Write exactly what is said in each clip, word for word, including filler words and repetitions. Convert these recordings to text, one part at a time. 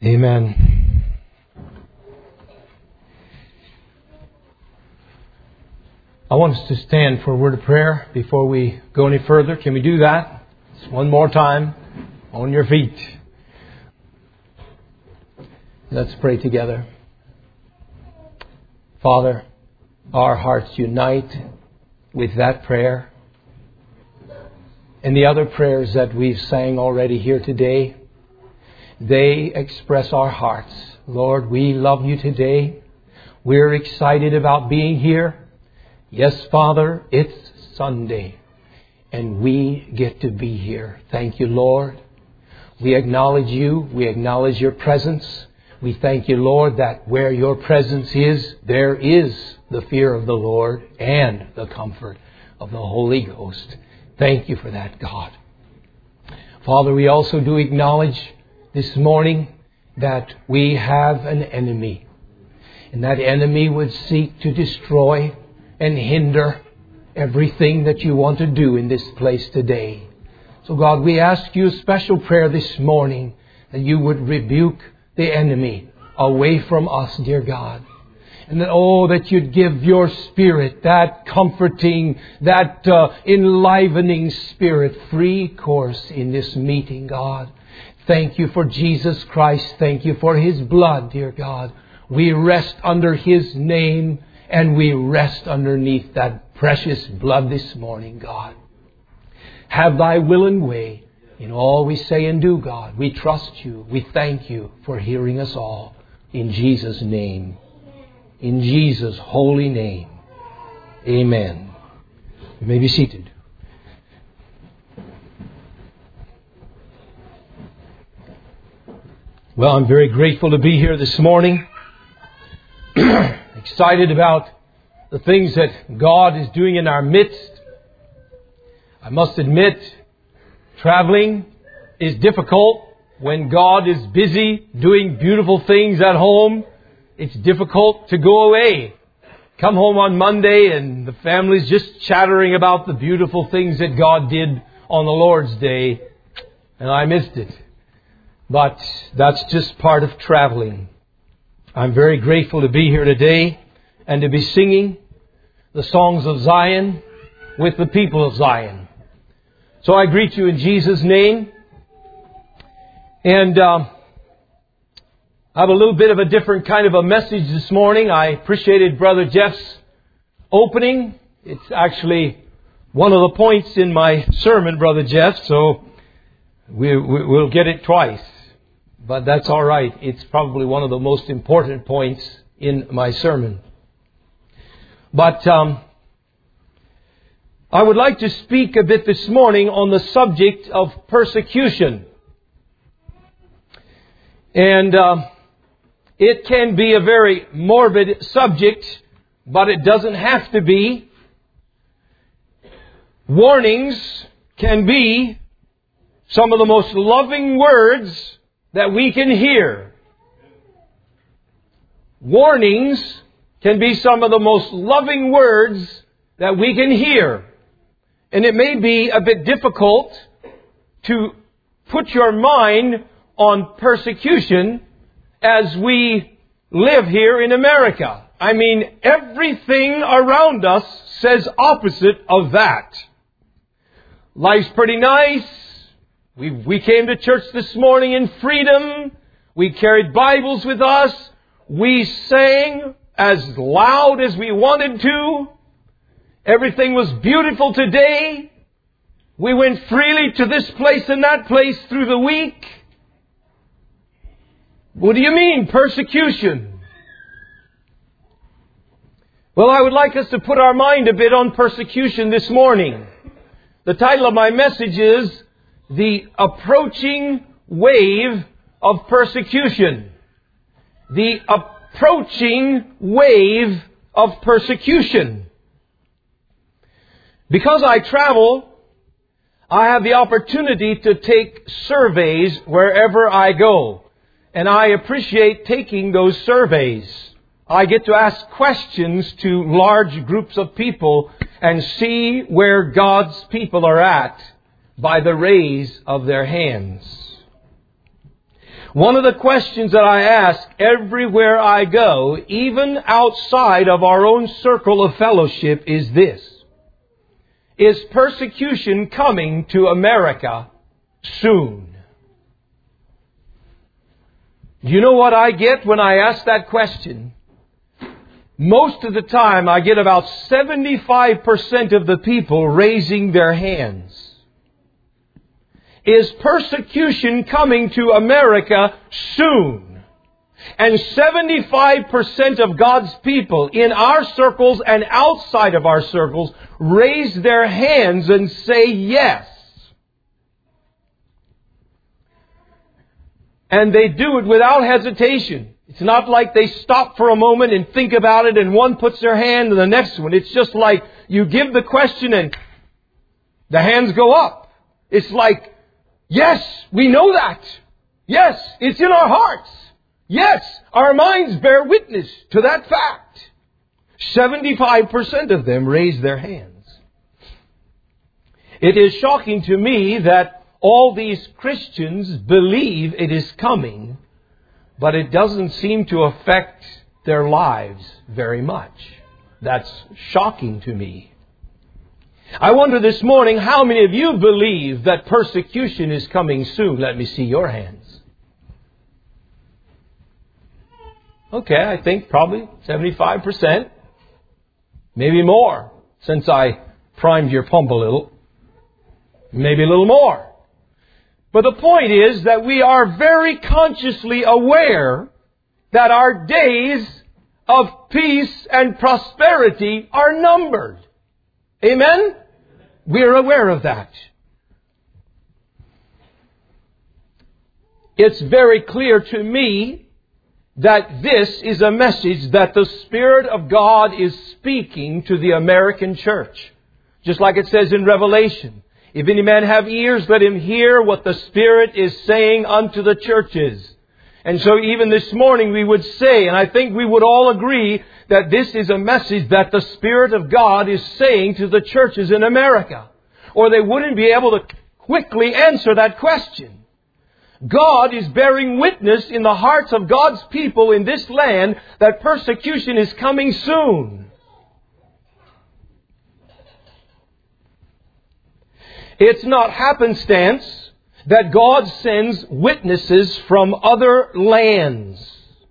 Amen. I want us to stand for a word of prayer before we go any further. Can we do that? Just one more time. On your feet. Let's pray together. Father, our hearts unite with that prayer and the other prayers that we've sang already here today. They express our hearts. Lord, we love you today. We're excited about being here. Yes, Father, it's Sunday and we get to be here. Thank you, Lord. We acknowledge you. We acknowledge your presence. We thank you, Lord, that where your presence is, there is the fear of the Lord and the comfort of the Holy Ghost. Thank you for that, God. Father, we also do acknowledge this morning that we have an enemy. And that enemy would seek to destroy and hinder everything that you want to do in this place today. So God, we ask you a special prayer this morning that you would rebuke the enemy away from us, dear God. And that, oh, that you'd give your Spirit, that comforting, that uh, enlivening Spirit, free course in this meeting, God. Thank you for Jesus Christ. Thank you for His blood, dear God. We rest under His name and we rest underneath that precious blood this morning, God. Have thy will and way in all we say and do, God. We trust you. We thank you for hearing us all. In Jesus' name. In Jesus' holy name. Amen. You may be seated. Well, I'm very grateful to be here this morning. Excited about the things that God is doing in our midst. I must admit, traveling is difficult when God is busy doing beautiful things at home. It's difficult to go away. Come home on Monday and the family's just chattering about the beautiful things that God did on the Lord's Day. And I missed it. But that's just part of traveling. I'm very grateful to be here today and to be singing the songs of Zion with the people of Zion. So I greet you in Jesus' name. And um, I have a little bit of a different kind of a message this morning. I appreciated Brother Jeff's opening. It's actually one of the points in my sermon, Brother Jeff. So we, we, we'll get it twice. But that's all right. It's probably one of the most important points in my sermon. But um, I would like to speak a bit this morning on the subject of persecution. And uh, it can be a very morbid subject, but it doesn't have to be. Warnings can be some of the most loving words that we can hear. Warnings can be some of the most loving words that we can hear. And it may be a bit difficult to put your mind on persecution as we live here in America. I mean, everything around us says opposite of that. Life's pretty nice. We, we came to church this morning in freedom. We carried Bibles with us. We sang as loud as we wanted to. Everything was beautiful today. We went freely to this place and that place through the week. What do you mean, persecution? Well, I would like us to put our mind a bit on persecution this morning. The title of my message is The Approaching Wave of Persecution. The approaching wave of persecution. Because I travel, I have the opportunity to take surveys wherever I go. And I appreciate taking those surveys. I get to ask questions to large groups of people and see where God's people are at by the raise of their hands. One of the questions that I ask everywhere I go, even outside of our own circle of fellowship, is this. Is persecution coming to America soon? You know what I get when I ask that question? Most of the time I get about seventy-five percent of the people raising their hands. Is persecution coming to America soon? And seventy-five percent of God's people in our circles and outside of our circles raise their hands and say yes. And they do it without hesitation. It's not like they stop for a moment and think about it and one puts their hand and the next one. It's just like you give the question and the hands go up. It's like, yes, we know that. Yes, it's in our hearts. Yes, our minds bear witness to that fact. seventy-five percent of them raise their hands. It is shocking to me that all these Christians believe it is coming, but it doesn't seem to affect their lives very much. That's shocking to me. I wonder this morning, how many of you believe that persecution is coming soon? Let me see your hands. Okay, I think probably seventy-five percent. Maybe more, since I primed your pump a little. Maybe a little more. But the point is that we are very consciously aware that our days of peace and prosperity are numbered. Amen? We are aware of that. It's very clear to me that this is a message that the Spirit of God is speaking to the American church. Just like it says in Revelation. If any man have ears, let him hear what the Spirit is saying unto the churches. And so even this morning we would say, and I think we would all agree, that this is a message that the Spirit of God is saying to the churches in America. Or they wouldn't be able to quickly answer that question. God is bearing witness in the hearts of God's people in this land that persecution is coming soon. It's not happenstance that God sends witnesses from other lands.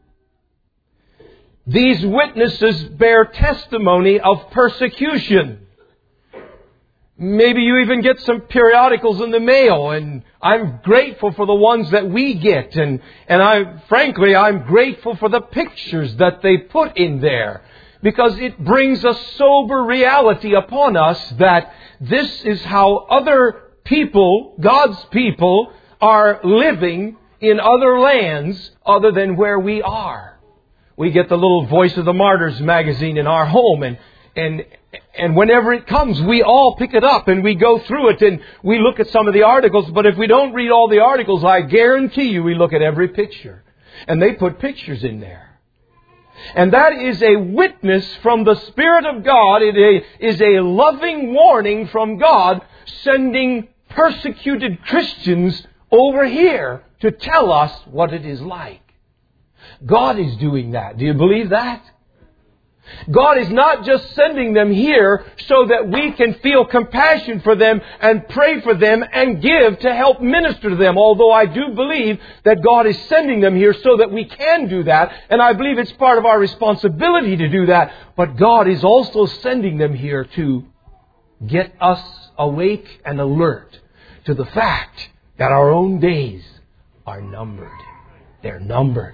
These witnesses bear testimony of persecution. Maybe you even get some periodicals in the mail, and I'm grateful for the ones that we get. And, and I, frankly, I'm grateful for the pictures that they put in there, because it brings a sober reality upon us that this is how other people, God's people, are living in other lands other than where we are. We get the little Voice of the Martyrs magazine in our home, and and and whenever it comes, we all pick it up and we go through it and we look at some of the articles. But if we don't read all the articles, I guarantee you we look at every picture. And they put pictures in there. And that is a witness from the Spirit of God. It is a loving warning from God, sending persecuted Christians over here to tell us what it is like. God is doing that. Do you believe that? God is not just sending them here so that we can feel compassion for them and pray for them and give to help minister to them. Although I do believe that God is sending them here so that we can do that. And I believe it's part of our responsibility to do that. But God is also sending them here to get us awake and alert to the fact that our own days are numbered. They're numbered.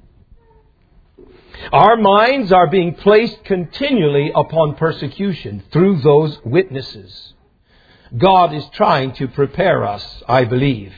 Our minds are being placed continually upon persecution through those witnesses. God is trying to prepare us, I believe.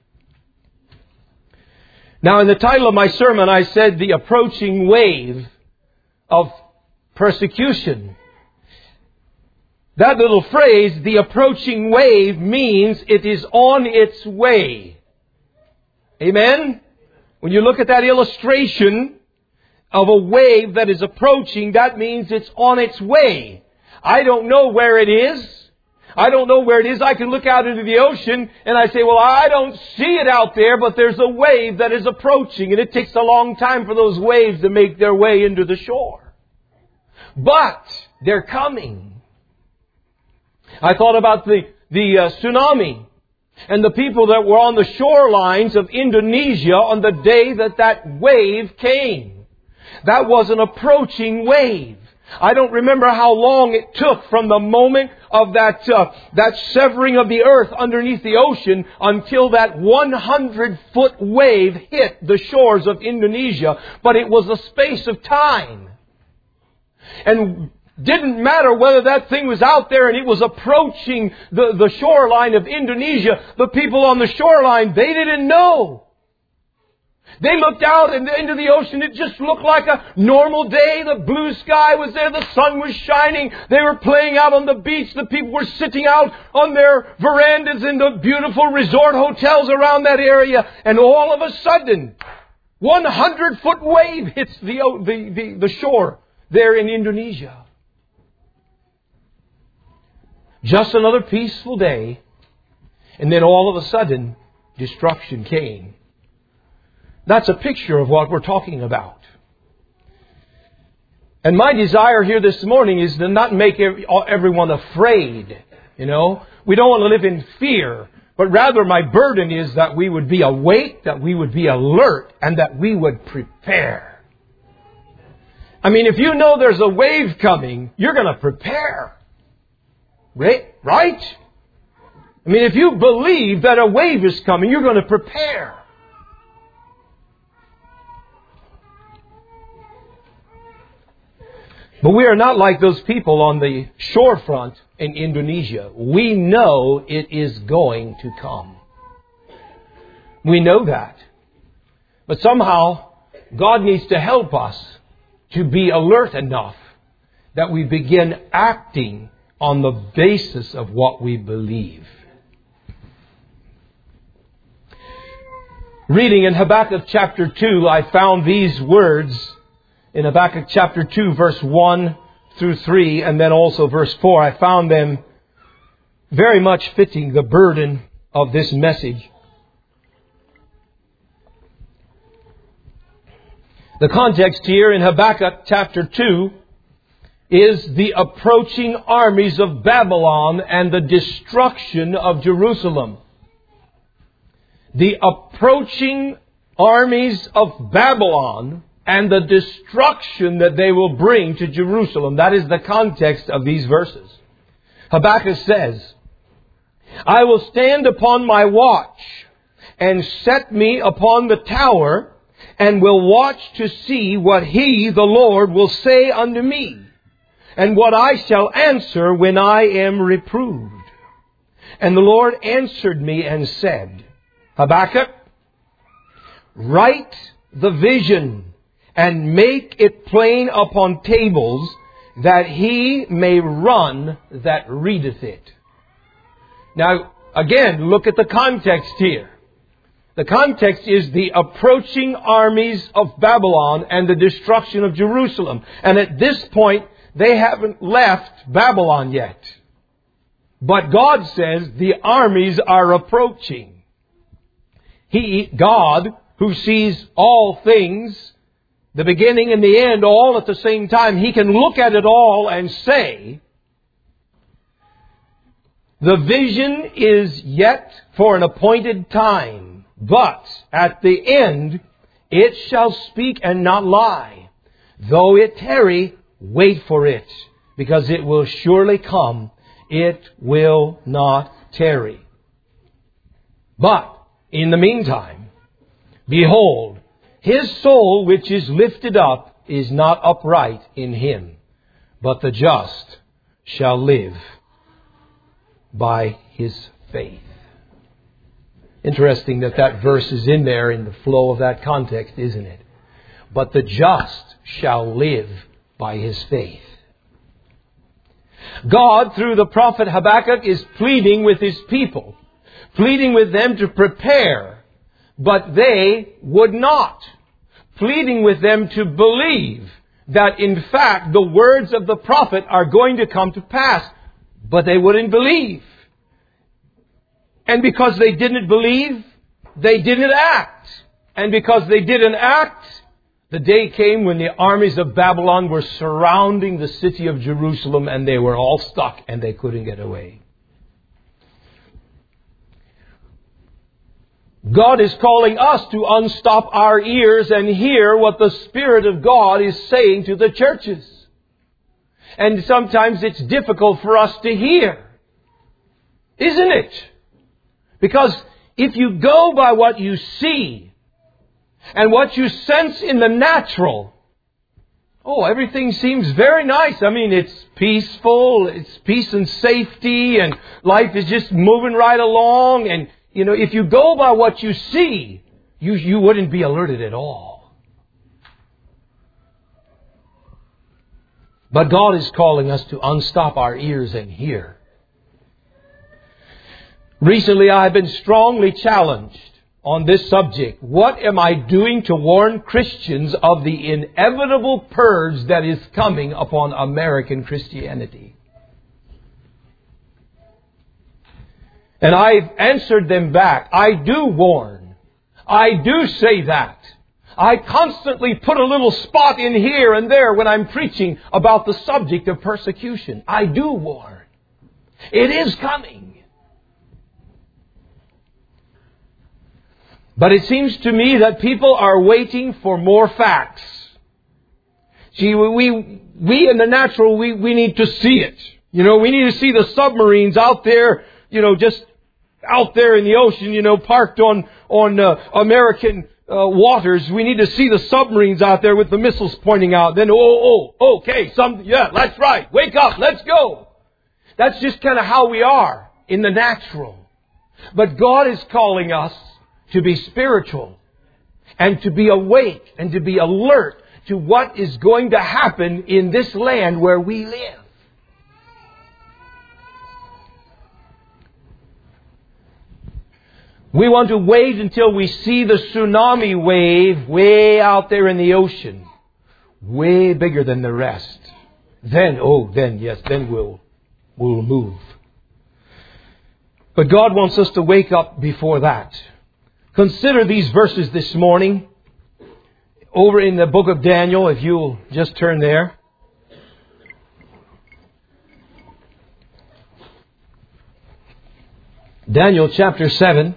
Now, in the title of my sermon, I said the approaching wave of persecution. That little phrase, the approaching wave, means it is on its way. Amen? When you look at that illustration of a wave that is approaching, that means it's on its way. I don't know where it is. I don't know where it is. I can look out into the ocean and I say, well, I don't see it out there, but there's a wave that is approaching, and it takes a long time for those waves to make their way into the shore. But they're coming. I thought about the, the uh, tsunami and the people that were on the shorelines of Indonesia on the day that that wave came. That was an approaching wave. I don't remember how long it took from the moment of that uh, that severing of the earth underneath the ocean until that one hundred foot wave hit the shores of Indonesia. But it was a space of time. And didn't matter whether that thing was out there and it was approaching the, the shoreline of Indonesia. The people on the shoreline, they didn't know. They looked out into the ocean. It just looked like a normal day. The blue sky was there. The sun was shining. They were playing out on the beach. The people were sitting out on their verandas in the beautiful resort hotels around that area. And all of a sudden, one hundred foot wave hits the, the, the, the shore there in Indonesia. Just another peaceful day. And then all of a sudden, destruction came. That's a picture of what we're talking about. And my desire here this morning is to not make everyone afraid. You know, we don't want to live in fear, but rather my burden is that we would be awake, that we would be alert, and that we would prepare. I mean, if you know there's a wave coming, you're going to prepare. Right? I mean, if you believe that a wave is coming, you're going to prepare. But we are not like those people on the shorefront in Indonesia. We know it is going to come. We know that. But somehow, God needs to help us to be alert enough that we begin acting on the basis of what we believe. Reading in Habakkuk chapter two, I found these words in Habakkuk chapter two, verse one through three, and then also verse four. I found them very much fitting the burden of this message. The context here in Habakkuk chapter two is the approaching armies of Babylon and the destruction of Jerusalem. The approaching armies of Babylon and the destruction that they will bring to Jerusalem. That is the context of these verses. Habakkuk says, I will stand upon my watch and set me upon the tower and will watch to see what He, the Lord, will say unto me, and what I shall answer when I am reproved. And the Lord answered me and said, Habakkuk, write the vision and make it plain upon tables, that he may run that readeth it. Now, again, look at the context here. The context is the approaching armies of Babylon and the destruction of Jerusalem. And at this point, they haven't left Babylon yet. But God says the armies are approaching. He, God, who sees all things, the beginning and the end all at the same time, He can look at it all and say, the vision is yet for an appointed time, but at the end it shall speak and not lie. Though it tarry, wait for it, because it will surely come. It will not tarry. But in the meantime, behold, his soul which is lifted up is not upright in him, but the just shall live by his faith. Interesting that that verse is in there in the flow of that context, isn't it? But the just shall live by his faith. God, through the prophet Habakkuk, is pleading with his people, pleading with them to prepare, but they would not. Pleading with them to believe that, in fact, the words of the prophet are going to come to pass. But they wouldn't believe. And because they didn't believe, they didn't act. And because they didn't act, the day came when the armies of Babylon were surrounding the city of Jerusalem, and they were all stuck and they couldn't get away. God is calling us to unstop our ears and hear what the Spirit of God is saying to the churches. And sometimes it's difficult for us to hear. Isn't it? Because if you go by what you see and what you sense in the natural, oh, everything seems very nice. I mean, it's peaceful, it's peace and safety, and life is just moving right along. And, you know, if you go by what you see, you, you wouldn't be alerted at all. But God is calling us to unstop our ears and hear. Recently, I have been strongly challenged on this subject. What am I doing to warn Christians of the inevitable purge that is coming upon American Christianity? And I've answered them back. I do warn. I do say that. I constantly put a little spot in here and there when I'm preaching about the subject of persecution. I do warn. It is coming. But it seems to me that people are waiting for more facts. See, we, we in the natural, we, we need to see it. You know, we need to see the submarines out there, you know, just out there in the ocean, you know, parked on, on uh, American uh, waters. We need to see the submarines out there with the missiles pointing out. Then, oh, oh, okay, some, yeah, that's right. Wake up, let's go. That's just kind of how we are in the natural. But God is calling us to be spiritual and to be awake and to be alert to what is going to happen in this land where we live. We want to wait until we see the tsunami wave way out there in the ocean, way bigger than the rest. Then, oh, then, yes, then we'll, we'll move. But God wants us to wake up before that. Consider these verses this morning over in the book of Daniel, if you'll just turn there. Daniel chapter seven.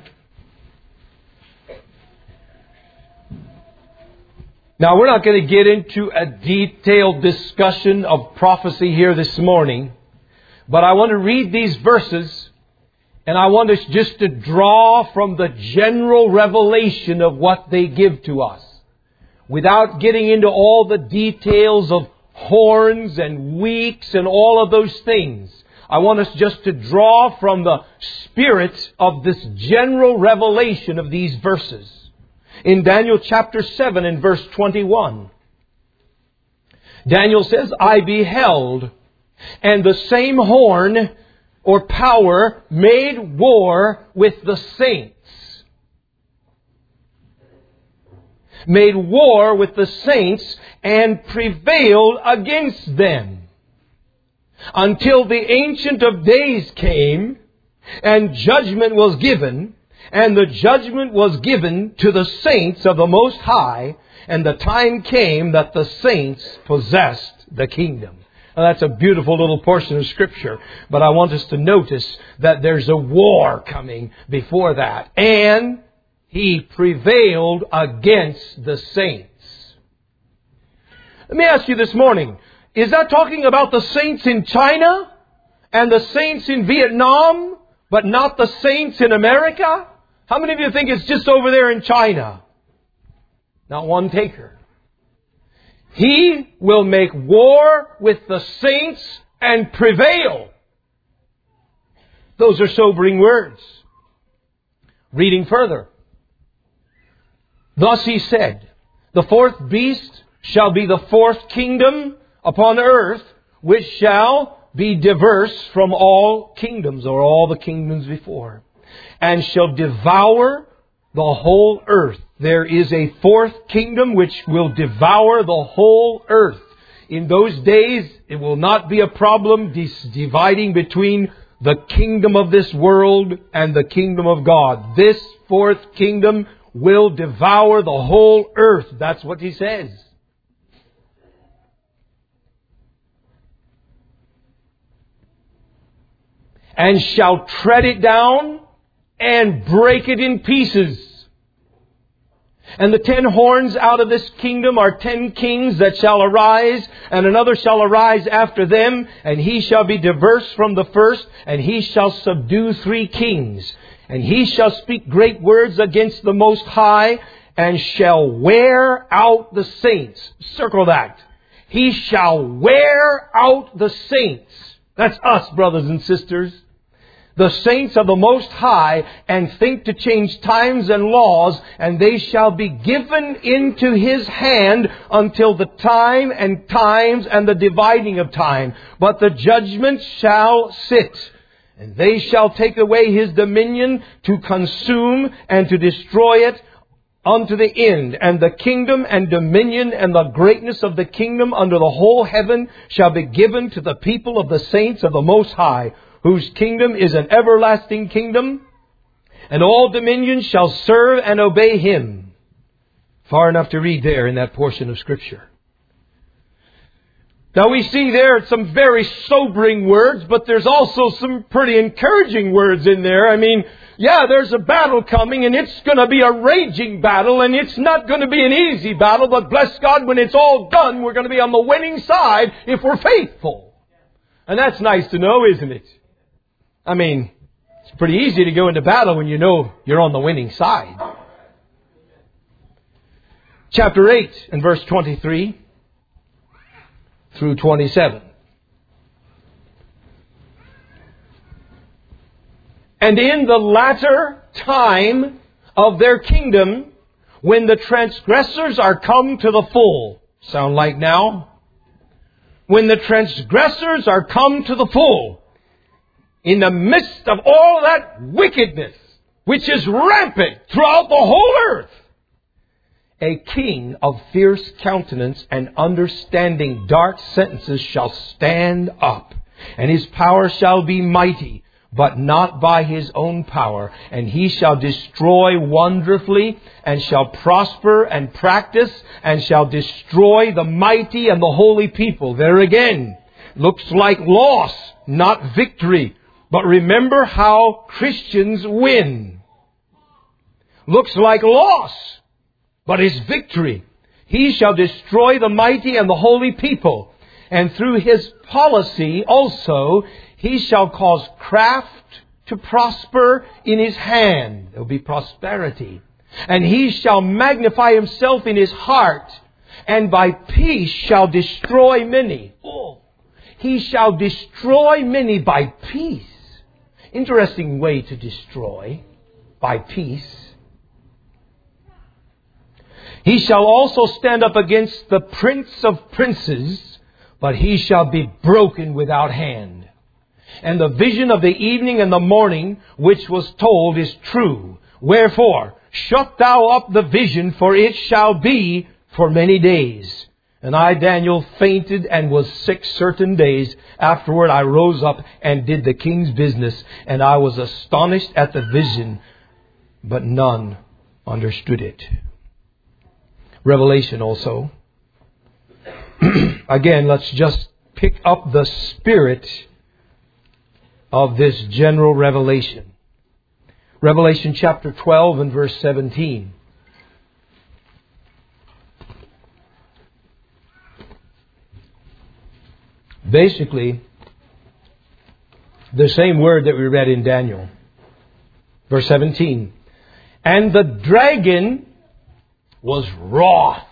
Now, we're not going to get into a detailed discussion of prophecy here this morning, but I want to read these verses. And I want us just to draw from the general revelation of what they give to us. Without getting into all the details of horns and weeks and all of those things. I want us just to draw from the spirit of this general revelation of these verses. In Daniel chapter seven and verse twenty-one. Daniel says, I beheld, and the same horn or power made war with the saints. Made war with the saints and prevailed against them. Until the Ancient of Days came and judgment was given. And the judgment was given to the saints of the Most High. And the time came that the saints possessed the kingdom. Now, that's a beautiful little portion of Scripture. But I want us to notice that there's a war coming before that. And he prevailed against the saints. Let me ask you this morning. Is that talking about the saints in China? And the saints in Vietnam? But not the saints in America? How many of you think it's just over there in China? Not one taker. He will make war with the saints and prevail. Those are sobering words. Reading further. Thus he said, the fourth beast shall be the fourth kingdom upon earth, which shall be diverse from all kingdoms, or all the kingdoms before, and shall devour the whole earth. There is a fourth kingdom which will devour the whole earth. In those days, it will not be a problem dis- dividing between the kingdom of this world and the kingdom of God. This fourth kingdom will devour the whole earth. That's what He says. And shall tread it down and break it in pieces. And the ten horns out of this kingdom are ten kings that shall arise, and another shall arise after them, and he shall be diverse from the first, and he shall subdue three kings. And he shall speak great words against the Most High, and shall wear out the saints. Circle that. He shall wear out the saints. That's us, brothers and sisters. The saints of the Most High, and think to change times and laws, and they shall be given into His hand until the time and times and the dividing of time. But the judgment shall sit, and they shall take away His dominion to consume and to destroy it unto the end. And the kingdom and dominion and the greatness of the kingdom under the whole heaven shall be given to the people of the saints of the Most High, whose kingdom is an everlasting kingdom, and all dominions shall serve and obey Him. Far enough to read there in that portion of Scripture. Now we see there some very sobering words, but there's also some pretty encouraging words in there. I mean, yeah, there's a battle coming, and it's going to be a raging battle, and it's not going to be an easy battle, but bless God, when it's all done, we're going to be on the winning side if we're faithful. And that's nice to know, isn't it? I mean, it's pretty easy to go into battle when you know you're on the winning side. Chapter eight and verse twenty-three through twenty-seven. And in the latter time of their kingdom, when the transgressors are come to the full. Sound like now? When the transgressors are come to the full. In the midst of all that wickedness, which is rampant throughout the whole earth, a king of fierce countenance and understanding dark sentences shall stand up, and his power shall be mighty, but not by his own power. And he shall destroy wonderfully, and shall prosper and practice, and shall destroy the mighty and the holy people. There again, looks like loss, not victory. But remember how Christians win. Looks like loss, but is victory. He shall destroy the mighty and the holy people. And through his policy also, he shall cause craft to prosper in his hand. There will be prosperity. And he shall magnify himself in his heart, and by peace shall destroy many. Oh, he shall destroy many by peace. Interesting way to destroy, by peace. He shall also stand up against the prince of princes, but he shall be broken without hand. And the vision of the evening and the morning, which was told, is true. Wherefore, shut thou up the vision, for it shall be for many days. And I, Daniel, fainted and was sick certain days. Afterward I rose up and did the king's business, and I was astonished at the vision, but none understood it. Revelation also. Again, let's just pick up the spirit of this general revelation. Revelation chapter twelve and verse seventeen. Basically, the same word that we read in Daniel. Verse seventeen. And the dragon was wroth,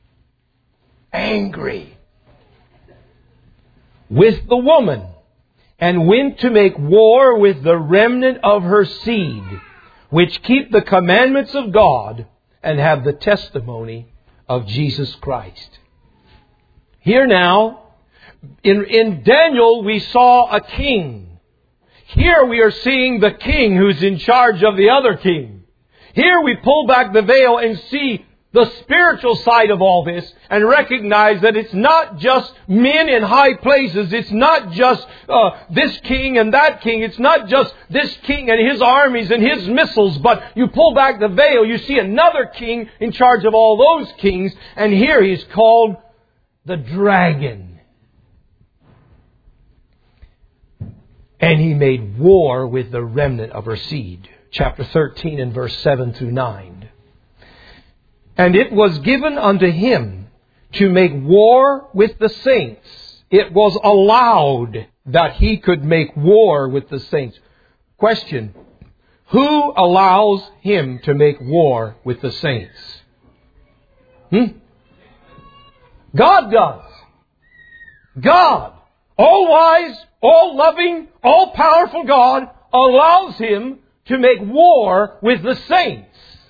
angry with the woman, and went to make war with the remnant of her seed, which keep the commandments of God and have the testimony of Jesus Christ. Here now, In, in Daniel, we saw a king. Here we are seeing the king who's in charge of the other king. Here we pull back the veil and see the spiritual side of all this and recognize that it's not just men in high places. It's not just uh, this king and that king. It's not just this king and his armies and his missiles. But you pull back the veil, you see another king in charge of all those kings. And here he's called the dragon. And he made war with the remnant of her seed. Chapter thirteen and verse seven through nine. And it was given unto him to make war with the saints. It was allowed that he could make war with the saints. Question: who allows him to make war with the saints? Hmm? God does. God, all wise, all loving, all powerful God, allows him to make war with the saints.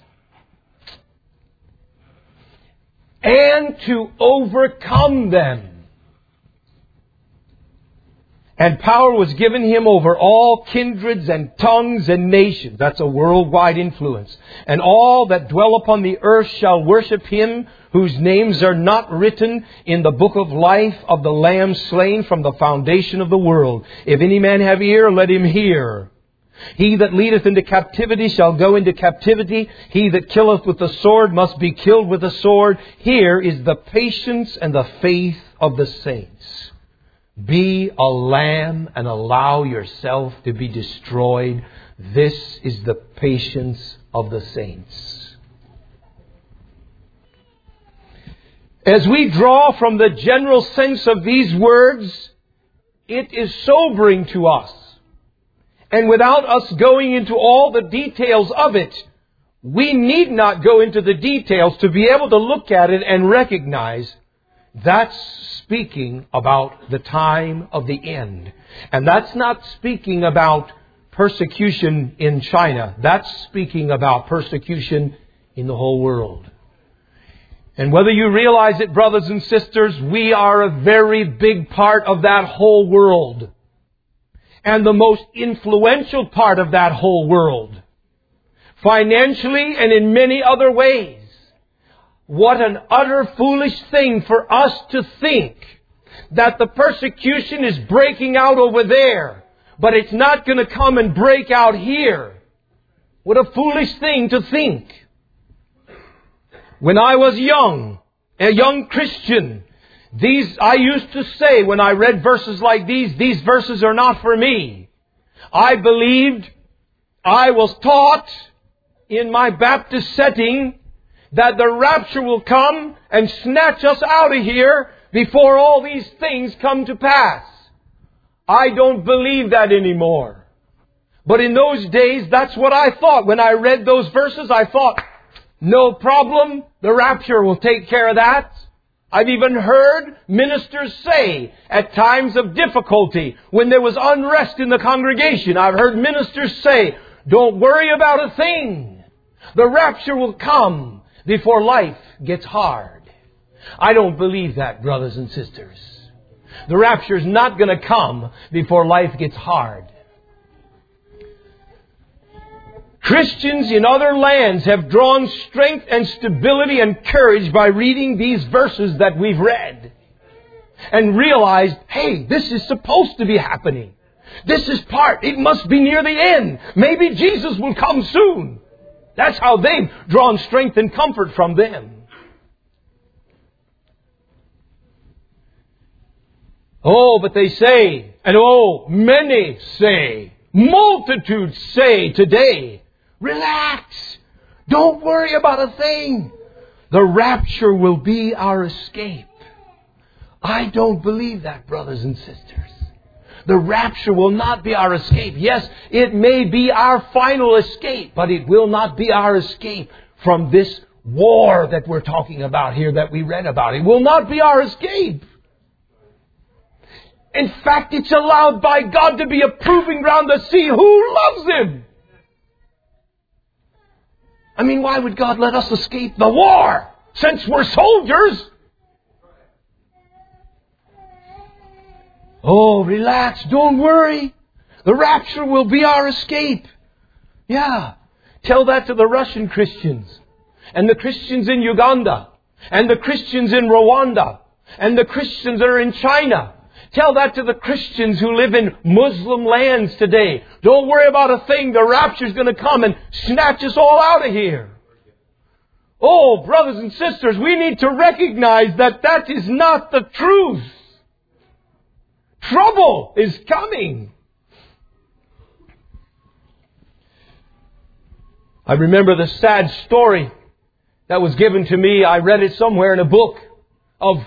And to overcome them. And power was given him over all kindreds and tongues and nations. That's a worldwide influence. And all that dwell upon the earth shall worship him, whose names are not written in the book of life of the Lamb slain from the foundation of the world. If any man have ear, let him hear. He that leadeth into captivity shall go into captivity. He that killeth with the sword must be killed with the sword. Here is the patience and the faith of the saints. Be a lamb and allow yourself to be destroyed. This is the patience of the saints. As we draw from the general sense of these words, it is sobering to us. And without us going into all the details of it, we need not go into the details to be able to look at it and recognize that's speaking about the time of the end. And that's not speaking about persecution in China. That's speaking about persecution in the whole world. And whether you realize it, brothers and sisters, we are a very big part of that whole world. And the most influential part of that whole world. Financially and in many other ways. What an utter foolish thing for us to think that the persecution is breaking out over there, but it's not going to come and break out here. What a foolish thing to think. When I was young, a young Christian, These, I used to say when I read verses like these, these verses are not for me. I believed, I was taught in my Baptist setting that the rapture will come and snatch us out of here before all these things come to pass. I don't believe that anymore. But in those days, that's what I thought. When I read those verses, I thought, no problem, the rapture will take care of that. I've even heard ministers say at times of difficulty, when there was unrest in the congregation, I've heard ministers say, don't worry about a thing. The rapture will come before life gets hard. I don't believe that, brothers and sisters. The rapture is not going to come before life gets hard. Christians in other lands have drawn strength and stability and courage by reading these verses that we've read. And realized, hey, this is supposed to be happening. This is part. It must be near the end. Maybe Jesus will come soon. That's how they've drawn strength and comfort from them. Oh, but they say, and oh, many say, multitudes say today, relax. Don't worry about a thing. The rapture will be our escape. I don't believe that, brothers and sisters. The rapture will not be our escape. Yes, it may be our final escape, but it will not be our escape from this war that we're talking about here, that we read about. It will not be our escape. In fact, it's allowed by God to be a proving ground to see who loves Him. I mean, why would God let us escape the war since we're soldiers? Oh, relax. Don't worry. The rapture will be our escape. Yeah. Tell that to the Russian Christians. and the Christians in Uganda, and the Christians in Rwanda, and the Christians that are in China. Tell that to the Christians who live in Muslim lands today. Don't worry about a thing. The rapture's going to come and snatch us all out of here. Oh, brothers and sisters, we need to recognize that that is not the truth. Trouble is coming. I remember the sad story that was given to me. I read it somewhere in a book of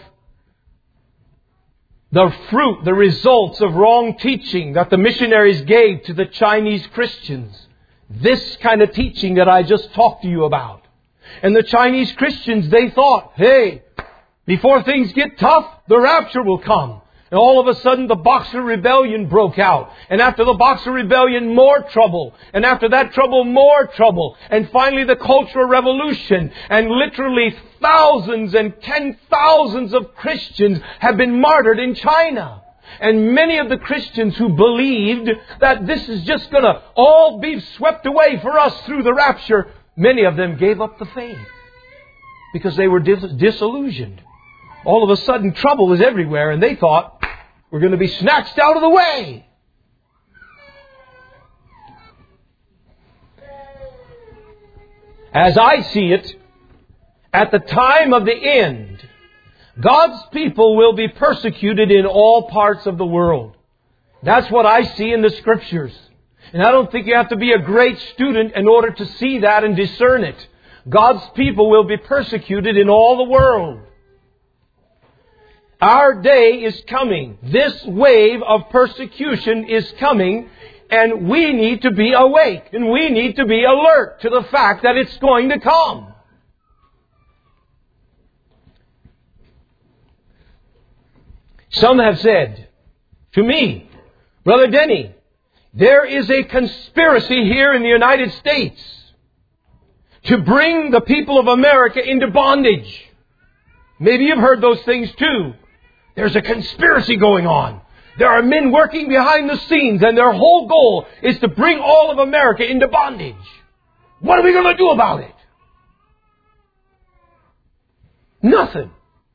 the fruit, the results of wrong teaching that the missionaries gave to the Chinese Christians. This kind of teaching that I just talked to you about. And the Chinese Christians, they thought, hey, before things get tough, the rapture will come. And all of a sudden the Boxer Rebellion broke out. And after the Boxer Rebellion, more trouble. And after that trouble, more trouble. And finally the Cultural Revolution. And literally thousands and ten thousands of Christians have been martyred in China. And many of the Christians who believed that this is just going to all be swept away for us through the rapture, many of them gave up the faith because they were dis- disillusioned. All of a sudden trouble was everywhere and they thought, we're going to be snatched out of the way. As I see it, at the time of the end, God's people will be persecuted in all parts of the world. That's what I see in the Scriptures. And I don't think you have to be a great student in order to see that and discern it. God's people will be persecuted in all the world. Our day is coming. This wave of persecution is coming, and we need to be awake, and we need to be alert to the fact that it's going to come. Some have said to me, Brother Denny, there is a conspiracy here in the United States to bring the people of America into bondage. Maybe you've heard those things too. There's a conspiracy going on. There are men working behind the scenes, and their whole goal is to bring all of America into bondage. What are we going to do about it? Nothing.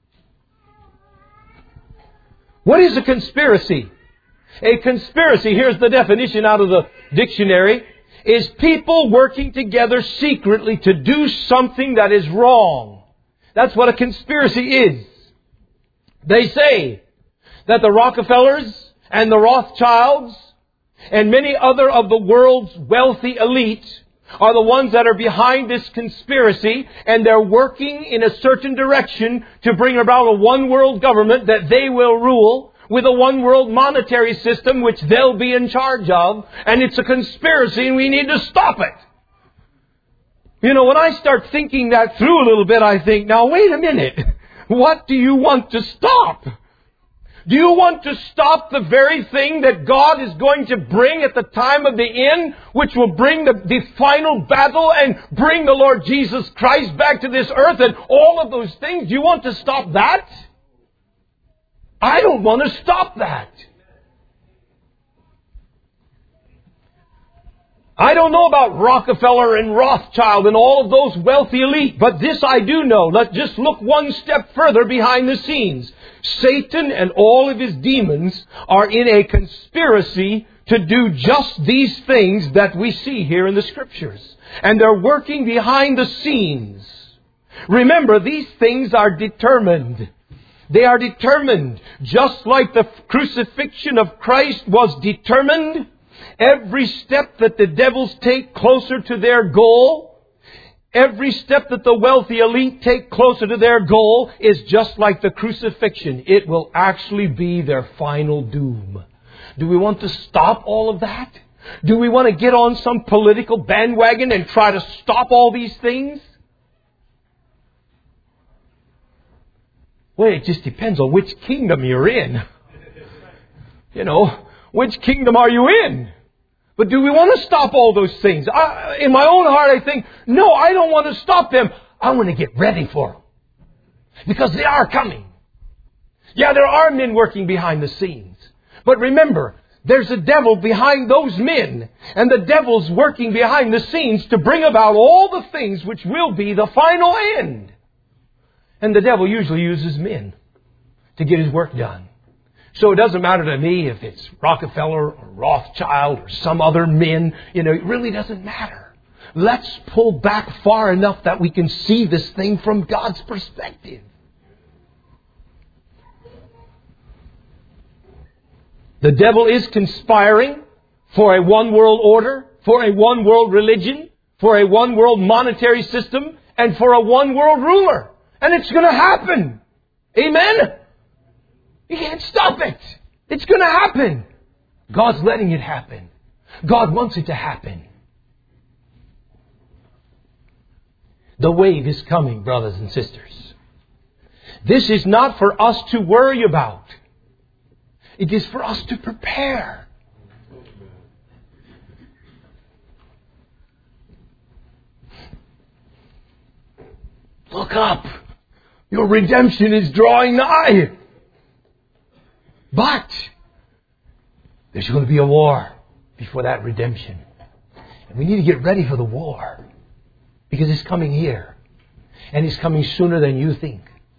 What is a conspiracy? A conspiracy, here's the definition out of the dictionary, is people working together secretly to do something that is wrong. That's what a conspiracy is. They say that the Rockefellers and the Rothschilds and many other of the world's wealthy elite are the ones that are behind this conspiracy, and they're working in a certain direction to bring about a one world government that they will rule with a one world monetary system which they'll be in charge of, and it's a conspiracy and we need to stop it. You know, when I start thinking that through a little bit, I think, now wait a minute. What do you want to stop? Do you want to stop the very thing that God is going to bring at the time of the end, which will bring the, the final battle and bring the Lord Jesus Christ back to this earth and all of those things? Do you want to stop that? I don't want to stop that. I don't know about Rockefeller and Rothschild and all of those wealthy elite, but this I do know. Let's just look one step further behind the scenes. Satan and all of his demons are in a conspiracy to do just these things that we see here in the Scriptures. And they're working behind the scenes. Remember, these things are determined. They are determined. Just like the crucifixion of Christ was determined, every step that the devils take closer to their goal, every step that the wealthy elite take closer to their goal is just like the crucifixion. It will actually be their final doom. Do we want to stop all of that? Do we want to get on some political bandwagon and try to stop all these things? Well, it just depends on which kingdom you're in. You know, which kingdom are you in? But do we want to stop all those things? I, in my own heart, I think, no, I don't want to stop them. I want to get ready for them. Because they are coming. Yeah, there are men working behind the scenes. But remember, There's a devil behind those men. And the devil's working behind the scenes to bring about all the things which will be the final end. And the devil usually uses men to get his work done. So it doesn't matter to me if it's Rockefeller or Rothschild or some other men. You know, it really doesn't matter. Let's pull back far enough that we can see this thing from God's perspective. The devil is conspiring for a one world order, for a one world religion, for a one world monetary system, and for a one world ruler. And it's going to happen. Amen? You can't stop it. It's going to happen. God's letting it happen. God wants it to happen. The wave is coming, brothers and sisters. This is not for us to worry about. It is for us to prepare. Look up. Your redemption is drawing nigh. But there's going to be a war before that redemption. And we need to get ready for the war. Because it's coming here. And it's coming sooner than you think.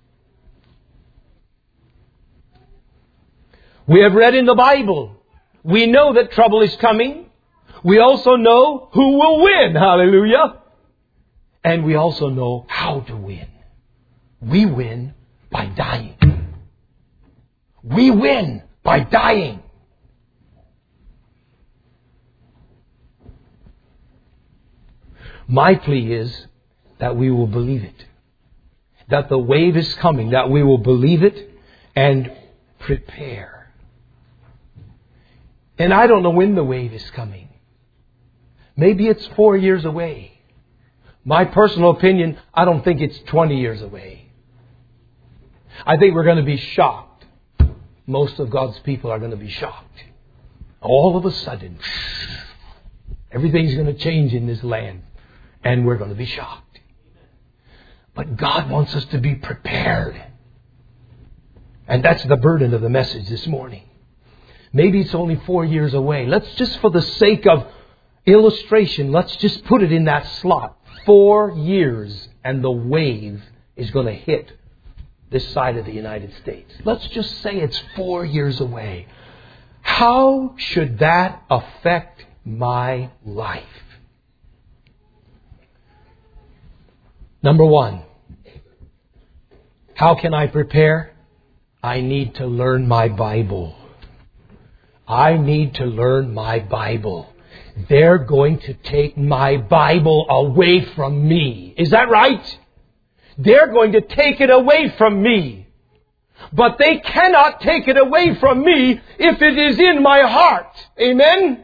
We have read in the Bible. We know that trouble is coming. We also know who will win. Hallelujah. And we also know how to win. We win by dying. We win by dying. My plea is that we will believe it. That the wave is coming. That we will believe it and prepare. And I don't know when the wave is coming. Maybe it's four years away. My personal opinion, I don't think it's twenty years away. I think we're going to be shocked. Most of God's people are going to be shocked. All of a sudden, everything's going to change in this land. And we're going to be shocked. But God wants us to be prepared. And that's the burden of the message this morning. Maybe it's only four years away. Let's just, for the sake of illustration, let's just put it in that slot. Four years and the wave is going to hit this side of the United States. Let's just say it's four years away. How should that affect my life? Number one, how can I prepare? I need to learn my Bible. I need to learn my Bible. They're going to take my Bible away from me. Is that right? They're going to take it away from me. But they cannot take it away from me if it is in my heart. Amen?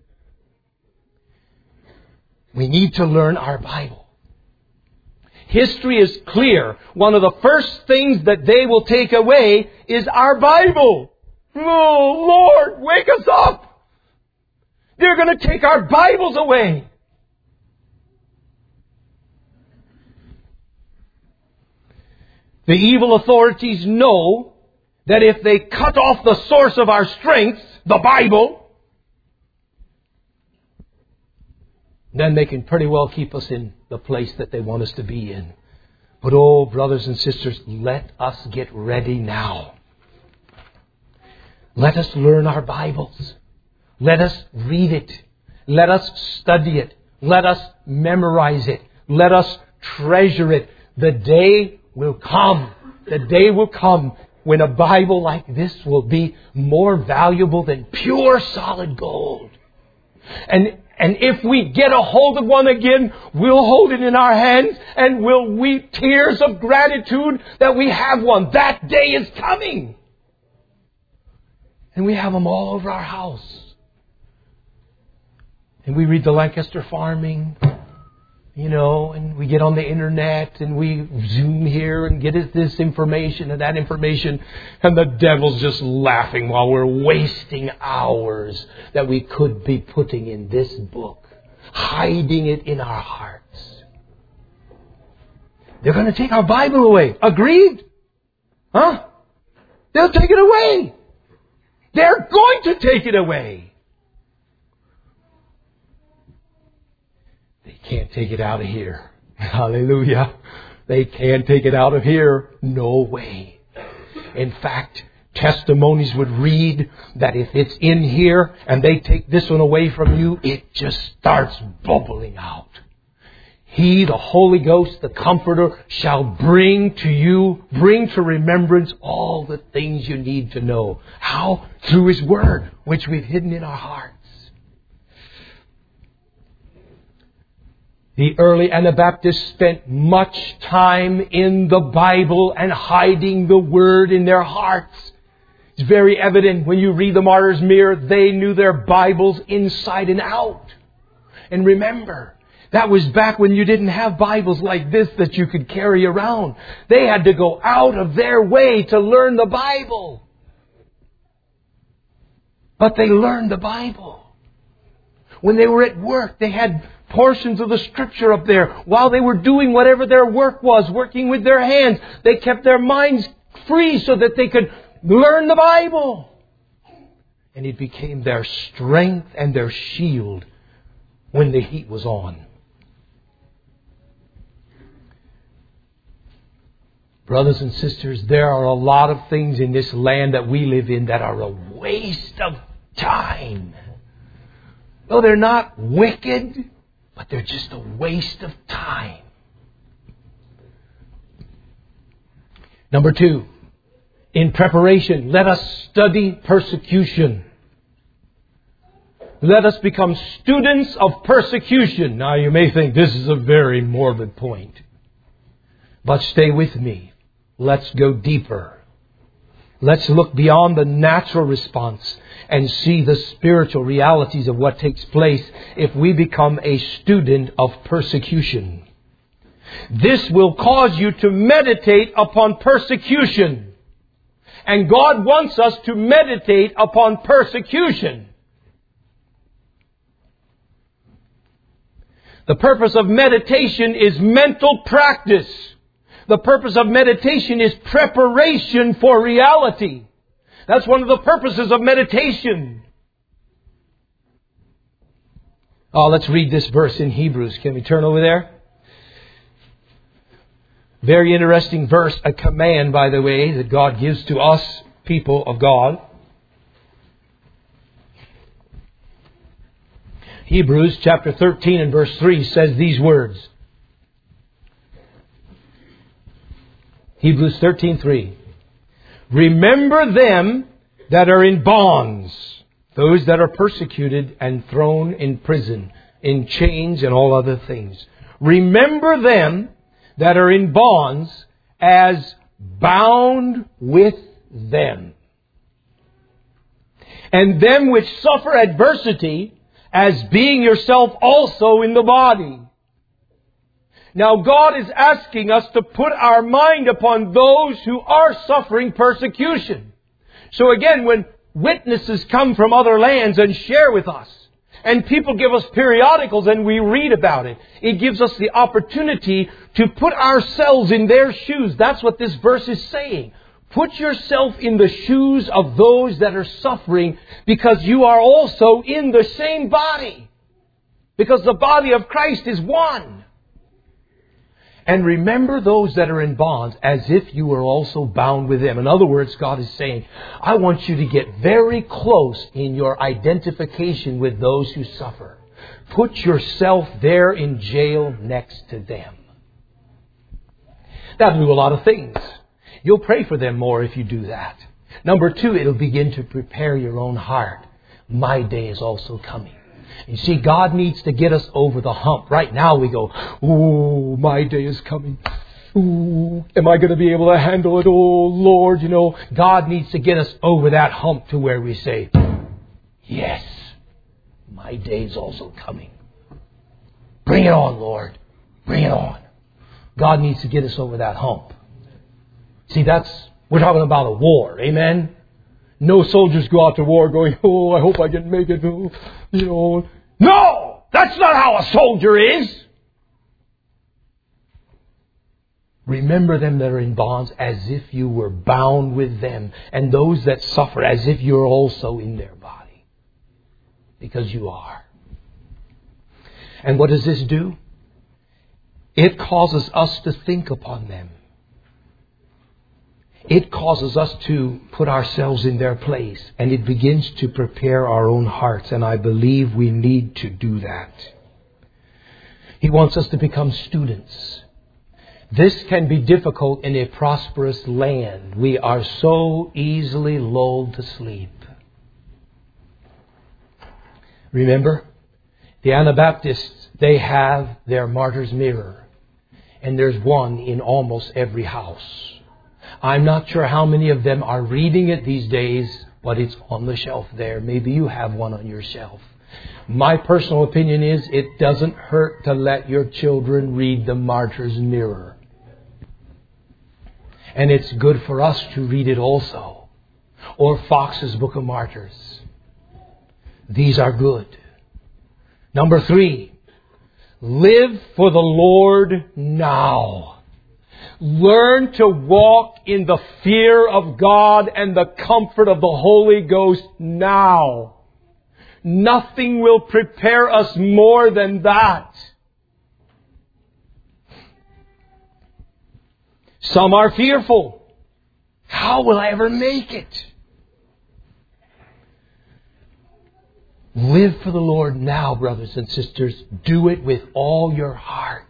We need to learn our Bible. History is clear. One of the first things that they will take away is our Bible. Oh, Lord, wake us up. They're going to take our Bibles away. The evil authorities know that if they cut off the source of our strength, the Bible, then they can pretty well keep us in the place that they want us to be in. But oh, brothers and sisters, let us get ready now. Let us learn our Bibles. Let us read it. Let us study it. Let us memorize it. Let us treasure it. The day will come. The day will come when a Bible like this will be more valuable than pure solid gold. And And if we get a hold of one again, we'll hold it in our hands and we'll weep tears of gratitude that we have one. That day is coming. And we have them all over our house. And we read the Lancaster Farming, you know, and we get on the internet and we zoom here and get this information and that information. And the devil's just laughing while we're wasting hours that we could be putting in this book, hiding it in our hearts. They're going to take our Bible away. Agreed? Huh? They'll take it away. They're going to take it away. They can't take it out of here. Hallelujah. They can't take it out of here. No way. In fact, testimonies would read that if it's in here and they take this one away from you, it just starts bubbling out. He, the Holy Ghost, the Comforter, shall bring to you, bring to remembrance all the things you need to know. How? Through His Word, which we've hidden in our hearts. The early Anabaptists spent much time in the Bible and hiding the Word in their hearts. It's very evident when you read the Martyr's Mirror, they knew their Bibles inside and out. And remember, that was back when you didn't have Bibles like this that you could carry around. They had to go out of their way to learn the Bible. But they learned the Bible. When they were at work, they had portions of the Scripture up there. While they were doing whatever their work was, working with their hands, they kept their minds free so that they could learn the Bible. And it became their strength and their shield when the heat was on. Brothers and sisters, there are a lot of things in this land that we live in that are a waste of time. No, they're not wicked, but they're just a waste of time. Number two, in preparation, let us study persecution. Let us become students of persecution. Now you may think this is a very morbid point, but stay with me. Let's go deeper. Let's look beyond the natural response and see the spiritual realities of what takes place if we become a student of persecution. This will cause you to meditate upon persecution. And God wants us to meditate upon persecution. The purpose of meditation is mental practice. The purpose of meditation is preparation for reality. That's one of the purposes of meditation. Oh, let's read this verse in Hebrews. Can we turn over there? Very interesting verse, a command, by the way, that God gives to us, people of God. Hebrews chapter thirteen and verse three says these words. Hebrews thirteen three. Remember them that are in bonds, those that are persecuted and thrown in prison, in chains and all other things. Remember them that are in bonds as bound with them. And them which suffer adversity as being yourself also in the body. Now God is asking us to put our mind upon those who are suffering persecution. So again, when witnesses come from other lands and share with us, and people give us periodicals and we read about it, it gives us the opportunity to put ourselves in their shoes. That's what this verse is saying. Put yourself in the shoes of those that are suffering, because you are also in the same body. Because the body of Christ is one. And remember those that are in bonds as if you were also bound with them. In other words, God is saying, I want you to get very close in your identification with those who suffer. Put yourself there in jail next to them. That'll do a lot of things. You'll pray for them more if you do that. Number two, it'll begin to prepare your own heart. My day is also coming. You see, God needs to get us over the hump. Right now we go, oh, my day is coming. Ooh, am I going to be able to handle it? Oh, Lord, you know. God needs to get us over that hump to where we say, yes, my day is also coming. Bring it on, Lord. Bring it on. God needs to get us over that hump. See, that's, we're talking about a war. Amen? No soldiers go out to war going, oh, I hope I can make it. Oh, you know. No! That's not how a soldier is. Remember them that are in bonds as if you were bound with them, and those that suffer as if you're also in their body. Because you are. And what does this do? It causes us to think upon them. It causes us to put ourselves in their place, and it begins to prepare our own hearts, and I believe we need to do that. He wants us to become students. This can be difficult in a prosperous land. We are so easily lulled to sleep. Remember, the Anabaptists, they have their martyr's mirror. And there's one in almost every house. I'm not sure how many of them are reading it these days, but it's on the shelf there. Maybe you have one on your shelf. My personal opinion is it doesn't hurt to let your children read the martyr's mirror. And it's good for us to read it also. Or Fox's Book of Martyrs. These are good. Number three, live for the Lord now. Learn to walk in the fear of God and the comfort of the Holy Ghost now. Nothing will prepare us more than that. Some are fearful. How will I ever make it? Live for the Lord now, brothers and sisters. Do it with all your heart.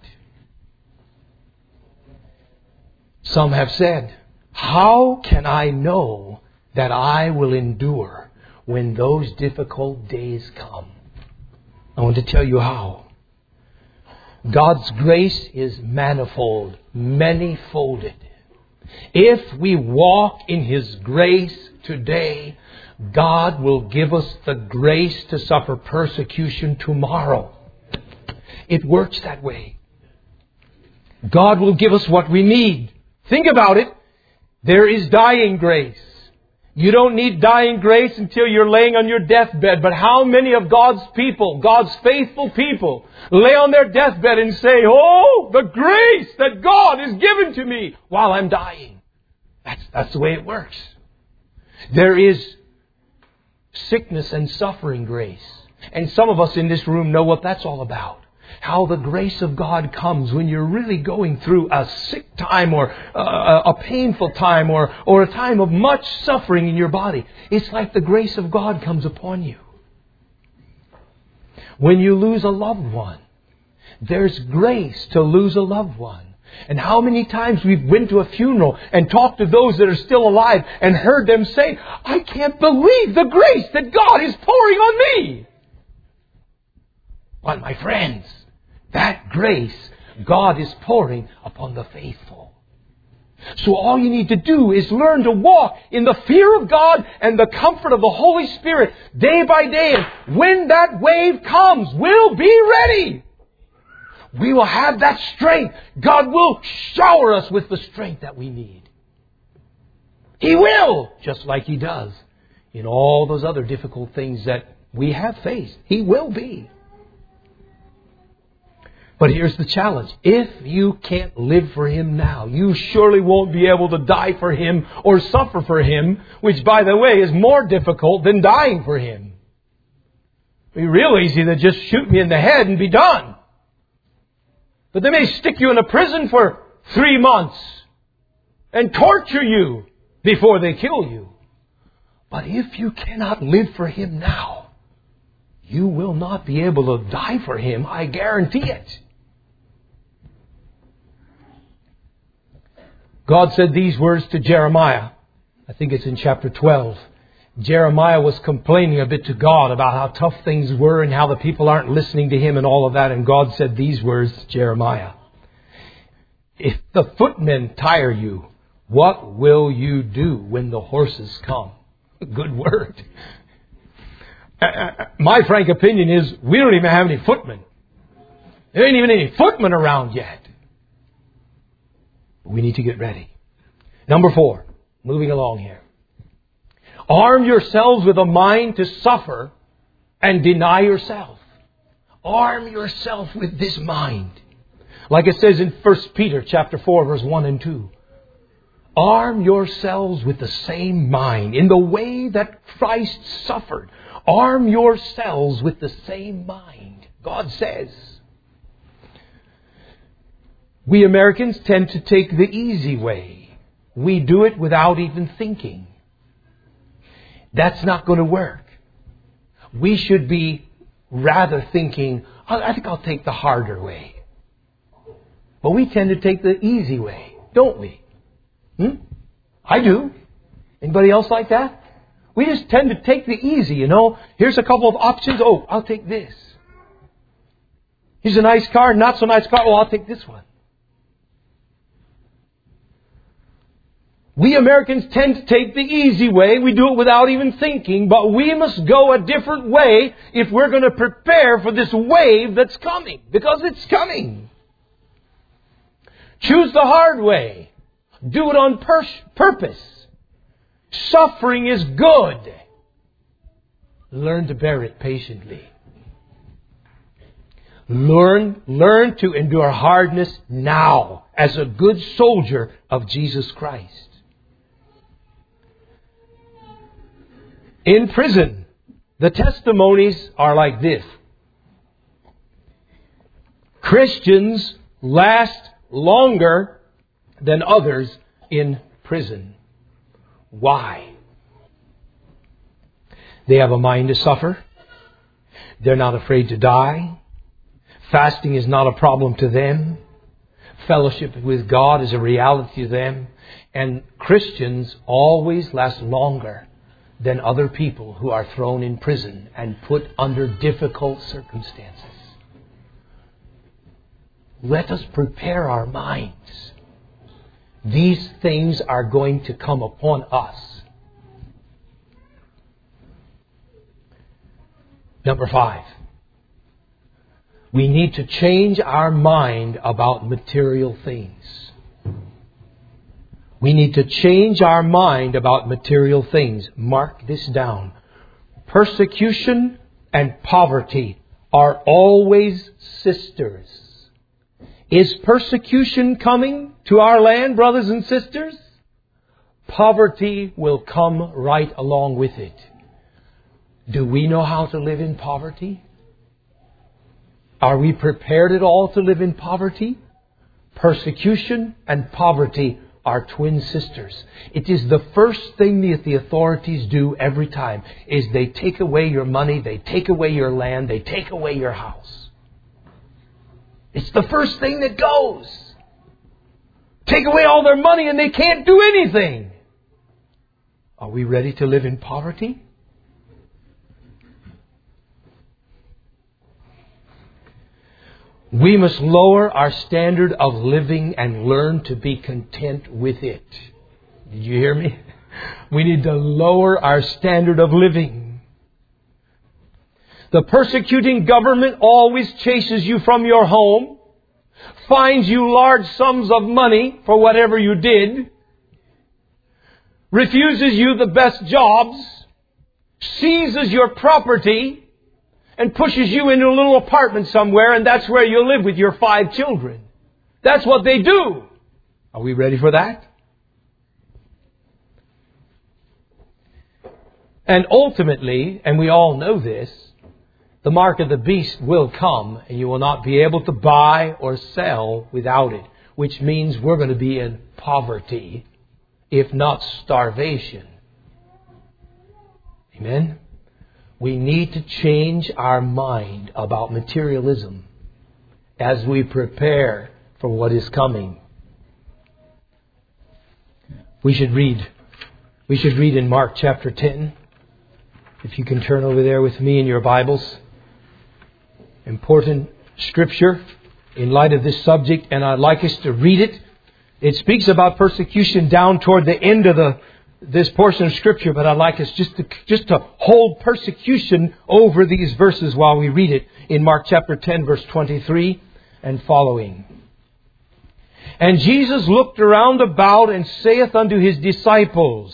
Some have said, how can I know that I will endure when those difficult days come? I want to tell you how. God's grace is manifold, many-folded. If we walk in His grace today, God will give us the grace to suffer persecution tomorrow. It works that way. God will give us what we need. Think about it. There is dying grace. You don't need dying grace until you're laying on your deathbed. But how many of God's people, God's faithful people, lay on their deathbed and say, oh, the grace that God has given to me while I'm dying. That's, that's the way it works. There is sickness and suffering grace. And some of us in this room know what that's all about. How the grace of God comes when you're really going through a sick time or a, a painful time or, or a time of much suffering in your body. It's like the grace of God comes upon you. When you lose a loved one, there's grace to lose a loved one. And how many times we've been to a funeral and talked to those that are still alive and heard them say, I can't believe the grace that God is pouring on me. But my friends, that grace God is pouring upon the faithful. So all you need to do is learn to walk in the fear of God and the comfort of the Holy Spirit day by day. And when that wave comes, we'll be ready. We will have that strength. God will shower us with the strength that we need. He will, just like He does in all those other difficult things that we have faced. He will be. But here's the challenge. If you can't live for Him now, you surely won't be able to die for Him or suffer for Him, which, by the way, is more difficult than dying for Him. It'd be real easy to just shoot me in the head and be done. But they may stick you in a prison for three months and torture you before they kill you. But if you cannot live for Him now, you will not be able to die for Him. I guarantee it. God said these words to Jeremiah. I think it's in chapter twelve. Jeremiah was complaining a bit to God about how tough things were and how the people aren't listening to him and all of that. And God said these words to Jeremiah. If the footmen tire you, what will you do when the horses come? Good word. Uh, my frank opinion is we don't even have any footmen. There ain't even any footmen around yet. We need to get ready. Number four, moving along here. Arm yourselves with a mind to suffer and deny yourself. Arm yourself with this mind. Like it says in First Peter chapter four, verse one and two. Arm yourselves with the same mind. In the way that Christ suffered, arm yourselves with the same mind. God says. We Americans tend to take the easy way. We do it without even thinking. That's not going to work. We should be rather thinking, I think I'll take the harder way. But we tend to take the easy way, don't we? Hmm? I do. Anybody else like that? We just tend to take the easy, you know. Here's a couple of options. Oh, I'll take this. Here's a nice car, not so nice car. Oh, I'll take this one. We Americans tend to take the easy way. We do it without even thinking. But we must go a different way if we're going to prepare for this wave that's coming. Because it's coming. Choose the hard way. Do it on pur- purpose. Suffering is good. Learn to bear it patiently. Learn, learn to endure hardness now as a good soldier of Jesus Christ. In prison, the testimonies are like this. Christians last longer than others in prison. Why? They have a mind to suffer. They're not afraid to die. Fasting is not a problem to them. Fellowship with God is a reality to them. And Christians always last longer than other people who are thrown in prison and put under difficult circumstances. Let us prepare our minds. These things are going to come upon us. Number five. We need to change our mind about material things. We need to change our mind about material things. Mark this down. Persecution and poverty are always sisters. Is persecution coming to our land, brothers and sisters? Poverty will come right along with it. Do we know how to live in poverty? Are we prepared at all to live in poverty? Persecution and poverty are twin sisters. It is the first thing that the authorities do every time, is they take away your money, they take away your land, they take away your house. It's the first thing that goes. Take away all their money and they can't do anything. Are we ready to live in poverty? We must lower our standard of living and learn to be content with it. Did you hear me? We need to lower our standard of living. The persecuting government always chases you from your home, fines you large sums of money for whatever you did, refuses you the best jobs, seizes your property, and pushes you into a little apartment somewhere, and that's where you live with your five children. That's what they do. Are we ready for that? And ultimately, and we all know this, the mark of the beast will come, and you will not be able to buy or sell without it, which means we're going to be in poverty, if not starvation. Amen? We need to change our mind about materialism as we prepare for what is coming. We should read. We should read in Mark chapter ten. If you can turn over there with me in your Bibles. Important scripture in light of this subject, and I'd like us to read it. It speaks about persecution down toward the end of the this portion of Scripture, but I'd like us just to, just to hold persecution over these verses while we read it in Mark chapter ten, verse twenty-three and following. And Jesus looked around about and saith unto his disciples,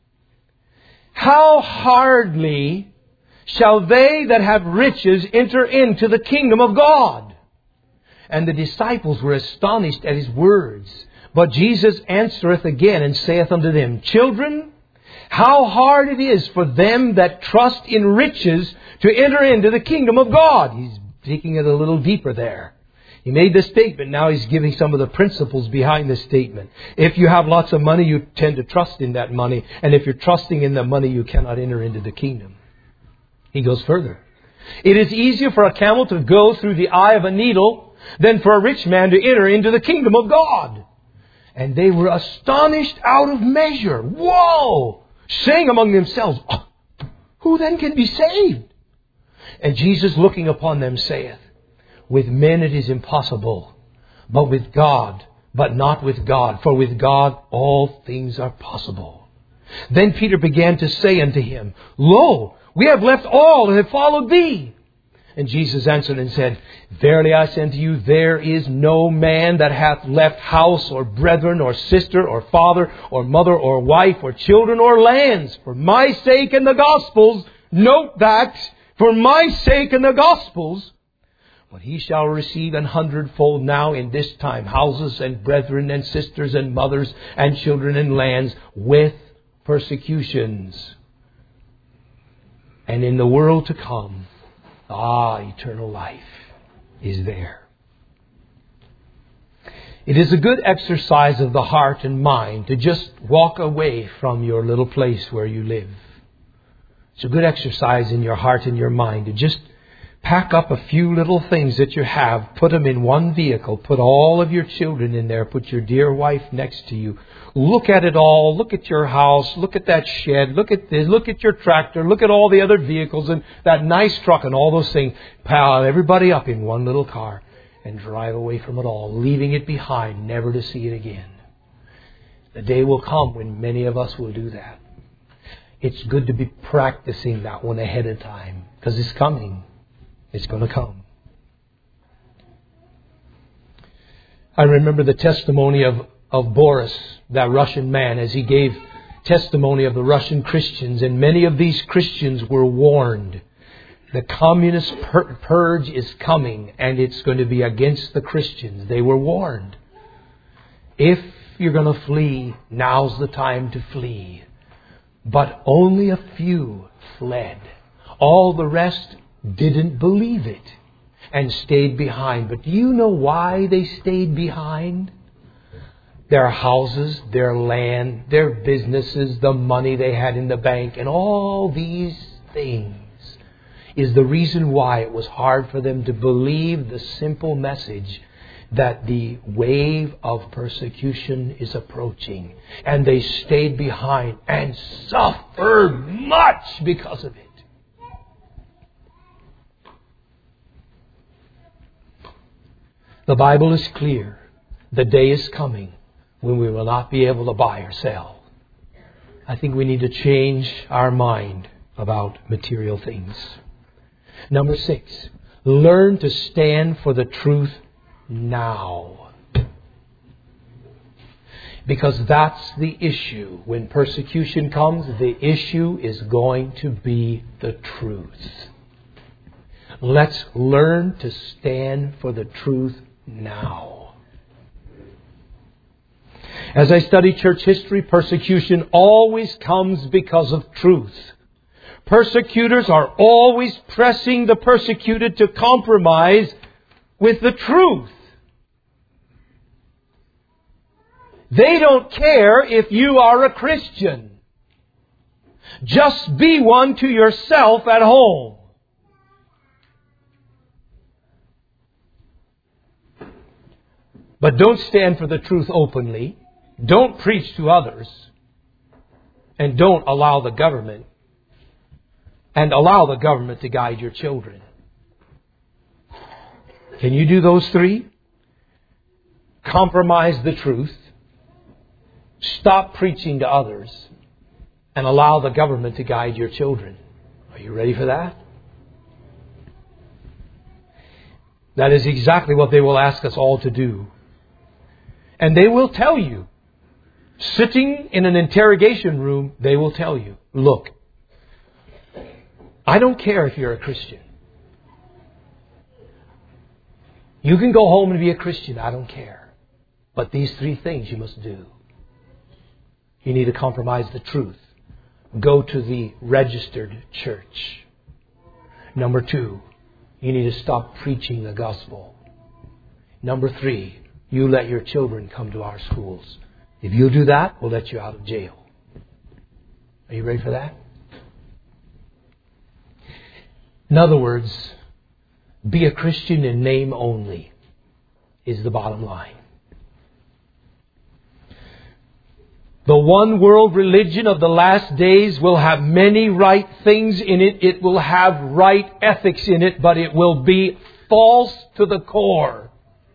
How hardly shall they that have riches enter into the kingdom of God? And the disciples were astonished at his words. But Jesus answereth again and saith unto them, Children, how hard it is for them that trust in riches to enter into the kingdom of God. He's taking it a little deeper there. He made this statement. Now he's giving some of the principles behind this statement. If you have lots of money, you tend to trust in that money. And if you're trusting in the money, you cannot enter into the kingdom. He goes further. It is easier for a camel to go through the eye of a needle than for a rich man to enter into the kingdom of God. And they were astonished out of measure. Whoa! Saying among themselves, oh, who then can be saved? And Jesus, looking upon them, saith, With men it is impossible, but with God, but not with God. For with God all things are possible. Then Peter began to say unto him, Lo, we have left all and have followed thee. And Jesus answered and said, Verily I say unto you, there is no man that hath left house or brethren or sister or father or mother or wife or children or lands for my sake and the gospel's. Note that, for my sake and the gospel's. But he shall receive an hundredfold now in this time, houses and brethren and sisters and mothers and children and lands with persecutions. And in the world to come, ah, eternal life is there. It is a good exercise of the heart and mind to just walk away from your little place where you live. It's a good exercise in your heart and your mind to just pack up a few little things that you have, put them in one vehicle, put all of your children in there, put your dear wife next to you. Look at it all. Look at your house. Look at that shed. Look at this. Look at your tractor. Look at all the other vehicles and that nice truck and all those things. Pile everybody up in one little car and drive away from it all, leaving it behind, never to see it again. The day will come when many of us will do that. It's good to be practicing that one ahead of time because it's coming. It's going to come. I remember the testimony of, of Boris, that Russian man, as he gave testimony of the Russian Christians. And many of these Christians were warned. The communist pur- purge is coming and it's going to be against the Christians. They were warned. If you're going to flee, now's the time to flee. But only a few fled. All the rest didn't believe it and stayed behind. But do you know why they stayed behind? Their houses, their land, their businesses, the money they had in the bank, and all these things is the reason why it was hard for them to believe the simple message that the wave of persecution is approaching. And they stayed behind and suffered much because of it. The Bible is clear. The day is coming when we will not be able to buy or sell. I think we need to change our mind about material things. Number six, learn to stand for the truth now. Because that's the issue. When persecution comes, the issue is going to be the truth. Let's learn to stand for the truth now. As I study church history, persecution always comes because of truth. Persecutors are always pressing the persecuted to compromise with the truth. They don't care if you are a Christian. Just be one to yourself at home. But don't stand for the truth openly. Don't preach to others. And don't allow the government. And allow the government to guide your children. Can you do those three? Compromise the truth. Stop preaching to others. And allow the government to guide your children. Are you ready for that? That is exactly what they will ask us all to do. And they will tell you, sitting in an interrogation room, they will tell you, look, I don't care if you're a Christian. You can go home and be a Christian. I don't care. But these three things you must do. You need to compromise the truth. Go to the registered church. Number two, you need to stop preaching the gospel. Number three, you let your children come to our schools. If you do that, we'll let you out of jail. Are you ready for that? In other words, be a Christian in name only is the bottom line. The one world religion of the last days will have many right things in it. It will have right ethics in it, but it will be false to the core.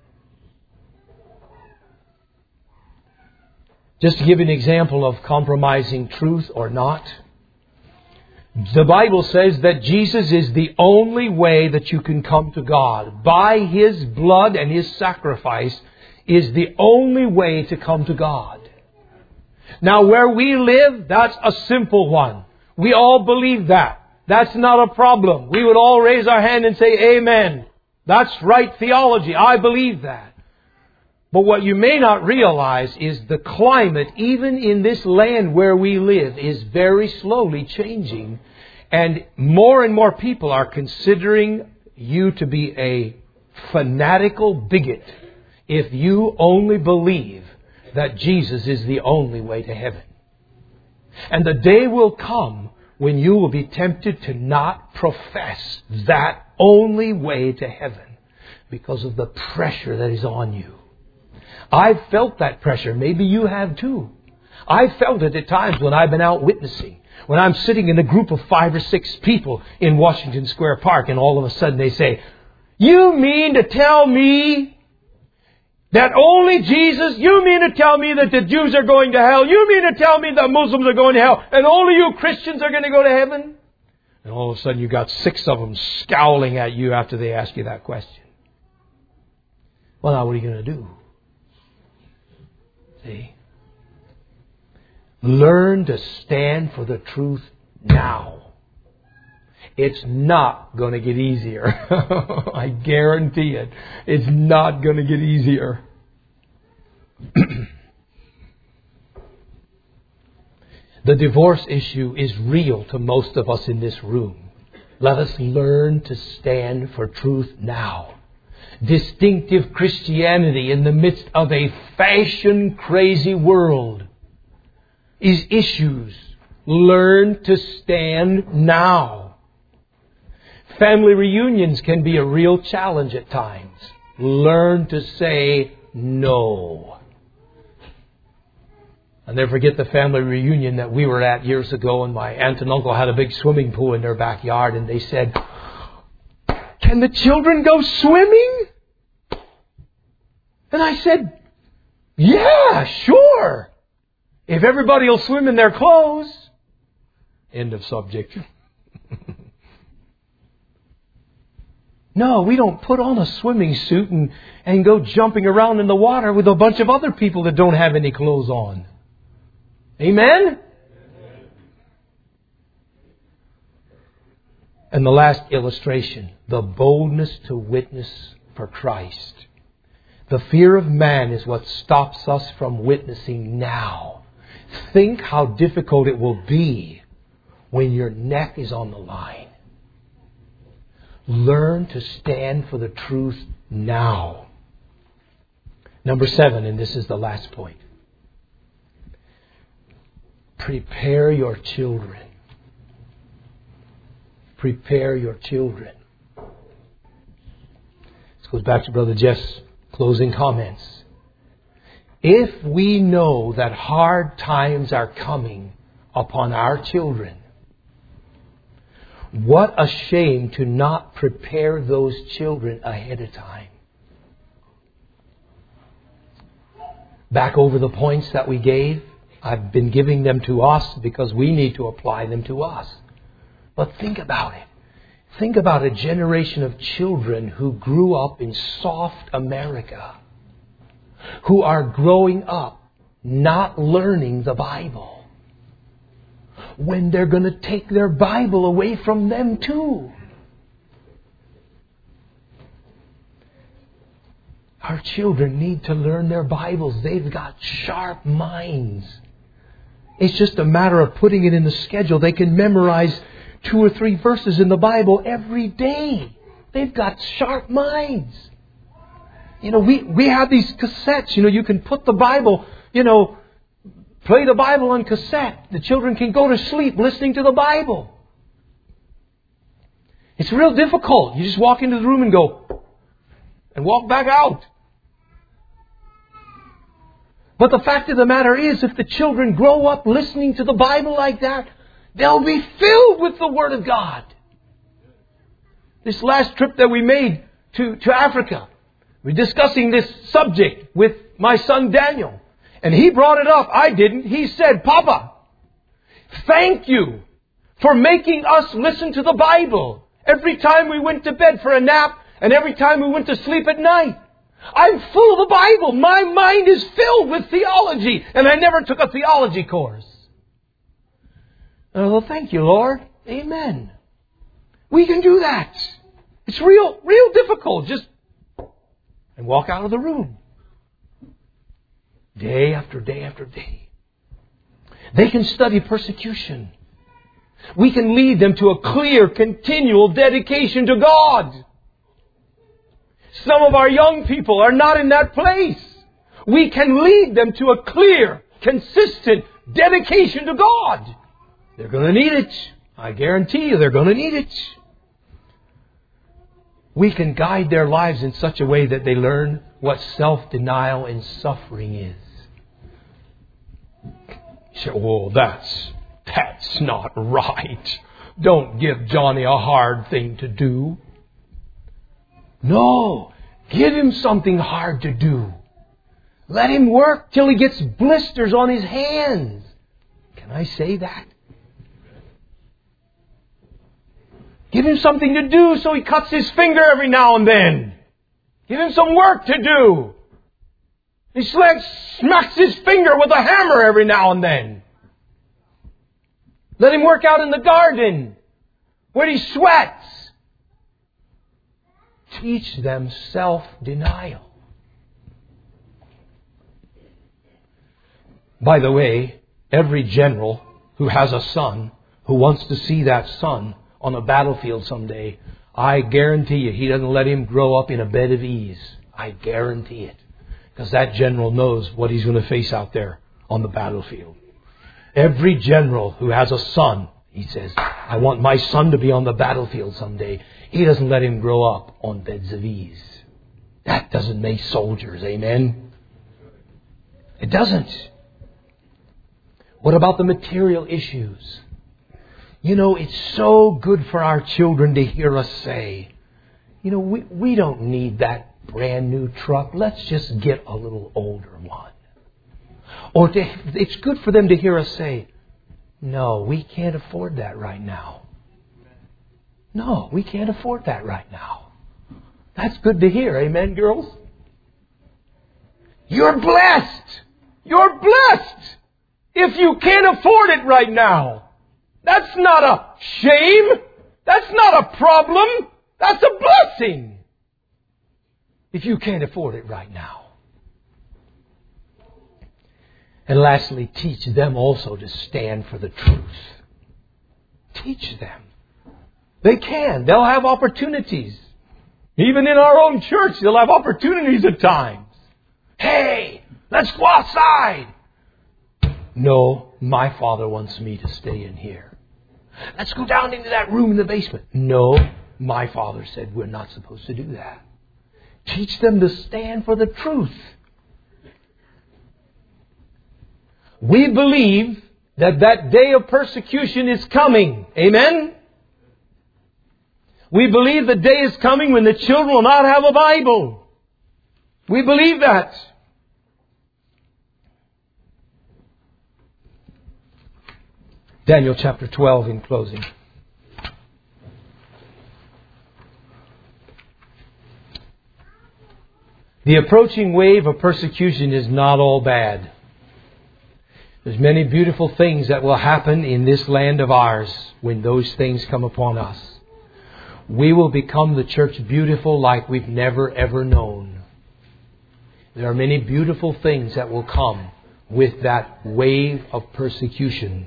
Just to give you an example of compromising truth or not. The Bible says that Jesus is the only way that you can come to God. By His blood and His sacrifice is the only way to come to God. Now where we live, that's a simple one. We all believe that. That's not a problem. We would all raise our hand and say, Amen. That's right theology. I believe that. But what you may not realize is the climate, even in this land where we live, is very slowly changing. And more and more people are considering you to be a fanatical bigot if you only believe that Jesus is the only way to heaven. And the day will come when you will be tempted to not profess that only way to heaven because of the pressure that is on you. I've felt that pressure. Maybe you have too. I've felt it at times when I've been out witnessing. When I'm sitting in a group of five or six people in Washington Square Park and all of a sudden they say, "You mean to tell me that only Jesus, you mean to tell me that the Jews are going to hell, you mean to tell me that Muslims are going to hell, and only you Christians are going to go to heaven?" And all of a sudden you got six of them scowling at you after they ask you that question. Well, now what are you going to do? See? Learn to stand for the truth now. It's not going to get easier. I guarantee it. It's not going to get easier. The divorce issue is real to most of us in this room. Let us learn to stand for truth now. Distinctive Christianity in the midst of a fashion-crazy world is issues. Learn to stand now. Family reunions can be a real challenge at times. Learn to say no. I'll never forget the family reunion that we were at years ago, and my aunt and uncle had a big swimming pool in their backyard, and they said, "Can the children go swimming?" And I said, "Yeah, sure. If everybody will swim in their clothes." End of subject. No, we don't put on a swimming suit and, and go jumping around in the water with a bunch of other people that don't have any clothes on. Amen? And the last illustration, the boldness to witness for Christ. The fear of man is what stops us from witnessing now. Think how difficult it will be when your neck is on the line. Learn to stand for the truth now. Number seven, and this is the last point. Prepare your children. Prepare your children. This goes back to Brother Jeff's closing comments. If we know that hard times are coming upon our children, what a shame to not prepare those children ahead of time. Back over the points that we gave, I've been giving them to us because we need to apply them to us. But think about it. Think about a generation of children who grew up in soft America, who are growing up not learning the Bible, when they're going to take their Bible away from them too. Our children need to learn their Bibles. They've got sharp minds. It's just a matter of putting it in the schedule. They can memorize two or three verses in the Bible every day. They've got sharp minds. You know, we, we have these cassettes. You know, you can put the Bible, you know, play the Bible on cassette. The children can go to sleep listening to the Bible. It's real difficult. You just walk into the room and go, and walk back out. But the fact of the matter is, if the children grow up listening to the Bible like that, they'll be filled with the Word of God. This last trip that we made to, to Africa, we're discussing this subject with my son Daniel. And he brought it up. I didn't. He said, Papa, thank you for making us listen to the Bible every time we went to bed for a nap and every time we went to sleep at night. I'm full of the Bible. My mind is filled with theology. And I never took a theology course. Oh, well, thank you, Lord. Amen. We can do that. It's real, real difficult. Just and walk out of the room. Day after day after day. They can study persecution. We can lead them to a clear, continual dedication to God. Some of our young people are not in that place. We can lead them to a clear, consistent dedication to God. They're going to need it. I guarantee you they're going to need it. We can guide their lives in such a way that they learn what self-denial and suffering is. You say, oh, that's, that's not right. Don't give Johnny a hard thing to do. No, give him something hard to do. Let him work till he gets blisters on his hands. Can I say that? Give him something to do so he cuts his finger every now and then. Give him some work to do. He smacks his finger with a hammer every now and then. Let him work out in the garden where he sweats. Teach them self-denial. By the way, every general who has a son who wants to see that son on a battlefield someday, I guarantee you he doesn't let him grow up in a bed of ease. I guarantee it. Because that general knows what he's going to face out there on the battlefield. Every general who has a son, he says, I want my son to be on the battlefield someday. He doesn't let him grow up on beds of ease. That doesn't make soldiers, amen? It doesn't. What about the material issues? You know, it's so good for our children to hear us say, you know, we, we don't need that brand new truck. Let's just get a little older one. Or to, it's good for them to hear us say, no, we can't afford that right now. No, we can't afford that right now. That's good to hear. Amen, girls? You're blessed. You're blessed if you can't afford it right now. That's not a shame. That's not a problem. That's a blessing. If you can't afford it right now. And lastly, teach them also to stand for the truth. Teach them. They can. They'll have opportunities. Even in our own church, they'll have opportunities at times. Hey, let's go outside. No, my Father wants me to stay in here. Let's go down into that room in the basement. No, my Father said we're not supposed to do that. Teach them to stand for the truth. We believe that that day of persecution is coming. Amen? We believe the day is coming when the children will not have a Bible. We believe that. Daniel chapter twelve in closing. The approaching wave of persecution is not all bad. There's many beautiful things that will happen in this land of ours when those things come upon us. We will become the church beautiful like we've never ever known. There are many beautiful things that will come with that wave of persecution.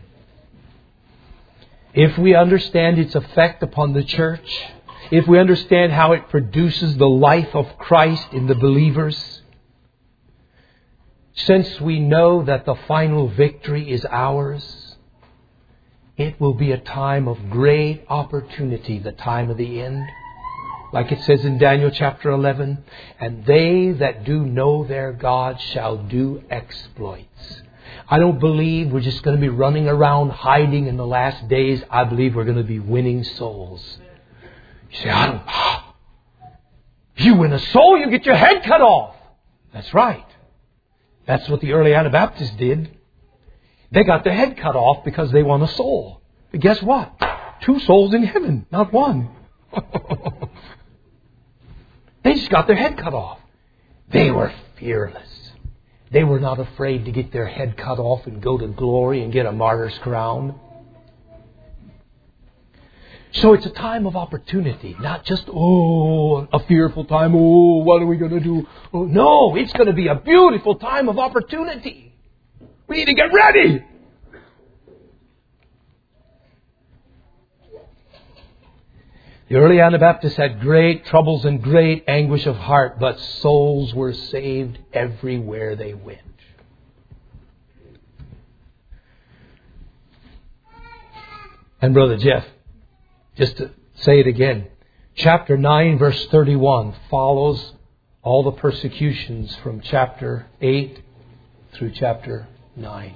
If we understand its effect upon the church, if we understand how it produces the life of Christ in the believers, since we know that the final victory is ours, it will be a time of great opportunity, the time of the end. Like it says in Daniel chapter eleven, and they that do know their God shall do exploits. I don't believe we're just going to be running around hiding in the last days. I believe we're going to be winning souls. You say, I don't... If you win a soul, you get your head cut off. That's right. That's what the early Anabaptists did. They got their head cut off because they won a soul. But guess what? Two souls in heaven, not one. They just got their head cut off. They were fearless. They were not afraid to get their head cut off and go to glory and get a martyr's crown. So it's a time of opportunity, not just, oh, a fearful time. Oh, what are we going to do? Oh, no, it's going to be a beautiful time of opportunity. We need to get ready. The early Anabaptists had great troubles and great anguish of heart, but souls were saved everywhere they went. And Brother Jeff, just to say it again, chapter nine, verse thirty-one follows all the persecutions from chapter eight through chapter nine.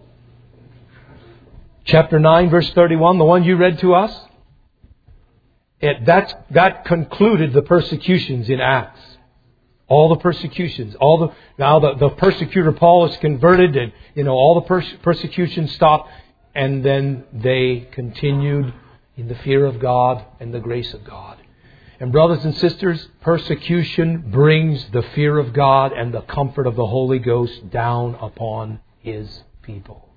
Chapter nine, verse thirty-one, the one you read to us, It, that's, that concluded the persecutions in Acts. All the persecutions. All the Now the, the persecutor Paul is converted and, you know, all the pers- persecutions stopped. And then they continued in the fear of God and the grace of God. And brothers and sisters, persecution brings the fear of God and the comfort of the Holy Ghost down upon His people.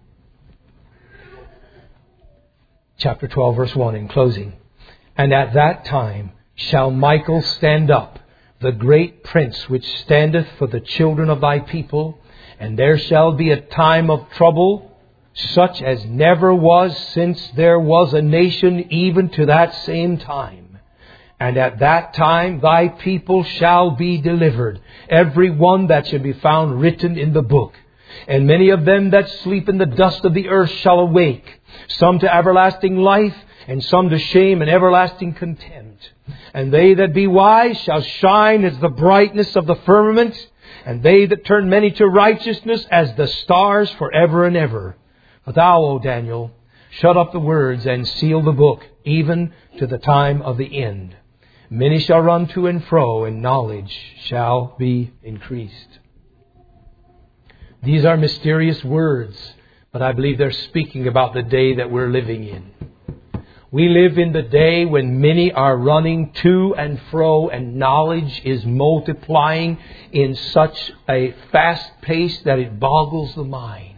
Chapter twelve, verse one, in closing. And at that time shall Michael stand up, the great prince which standeth for the children of thy people, and there shall be a time of trouble, such as never was since there was a nation even to that same time. And at that time thy people shall be delivered, every one that shall be found written in the book. And many of them that sleep in the dust of the earth shall awake, some to everlasting life, and some to shame and everlasting contempt. And they that be wise shall shine as the brightness of the firmament, and they that turn many to righteousness as the stars forever and ever. But thou, O Daniel, shut up the words and seal the book, even to the time of the end. Many shall run to and fro, and knowledge shall be increased. These are mysterious words, but I believe they're speaking about the day that we're living in. We live in the day when many are running to and fro, and knowledge is multiplying in such a fast pace that it boggles the mind.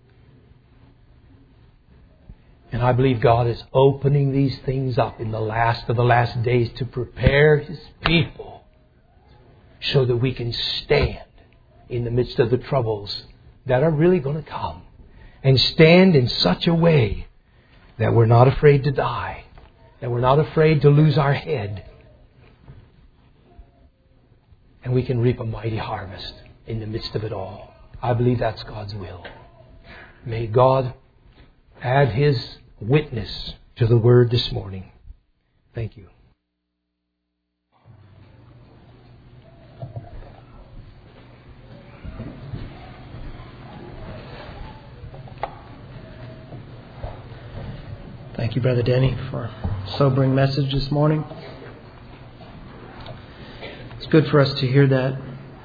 And I believe God is opening these things up in the last of the last days to prepare His people so that we can stand in the midst of the troubles that are really going to come, and stand in such a way that we're not afraid to die, that we're not afraid to lose our head, and we can reap a mighty harvest in the midst of it all. I believe that's God's will. May God add His witness to the Word this morning. Thank you. Thank you, Brother Denny, for a sobering message this morning. It's good for us to hear that.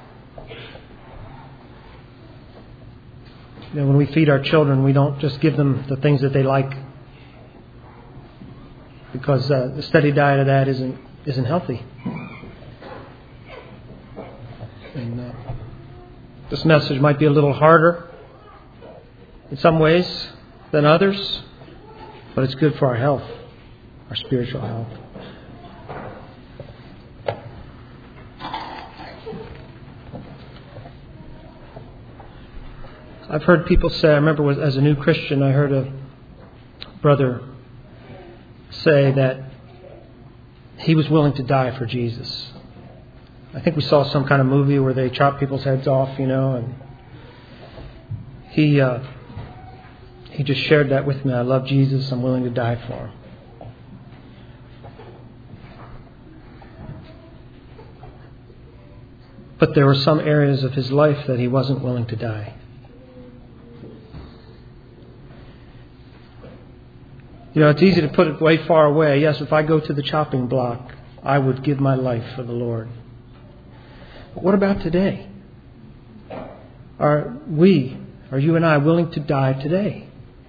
You know, when we feed our children, we don't just give them the things that they like, because uh, the steady diet of that isn't isn't healthy. And uh, this message might be a little harder in some ways than others, but it's good for our health, our spiritual health. I've heard people say, I remember as a new Christian, I heard a brother say that he was willing to die for Jesus. I think we saw some kind of movie where they chop people's heads off, you know, and he uh, he just shared that with me. I love Jesus. I'm willing to die for him. But there were some areas of his life that he wasn't willing to die. You know, it's easy to put it way far away. Yes, if I go to the chopping block, I would give my life for the Lord. But what about today? Are we, are you and I willing to die today?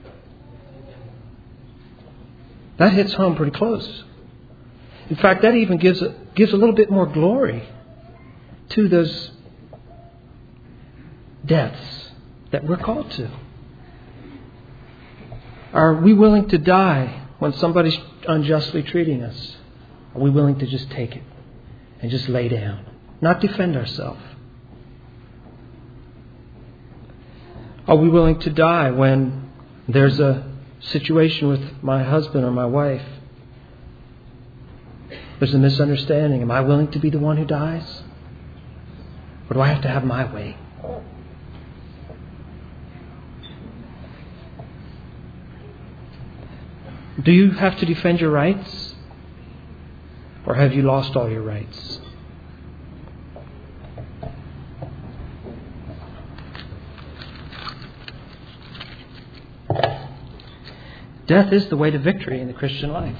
That hits home pretty close. In fact, that even gives a, gives a little bit more glory to those deaths that we're called to. Are we willing to die when somebody's unjustly treating us? Are we willing to just take it and just lay down, not defend ourselves? Are we willing to die when there's a situation with my husband or my wife? There's a misunderstanding. Am I willing to be the one who dies? Or do I have to have my way? Do you have to defend your rights? Or have you lost all your rights? Death is the way to victory in the Christian life.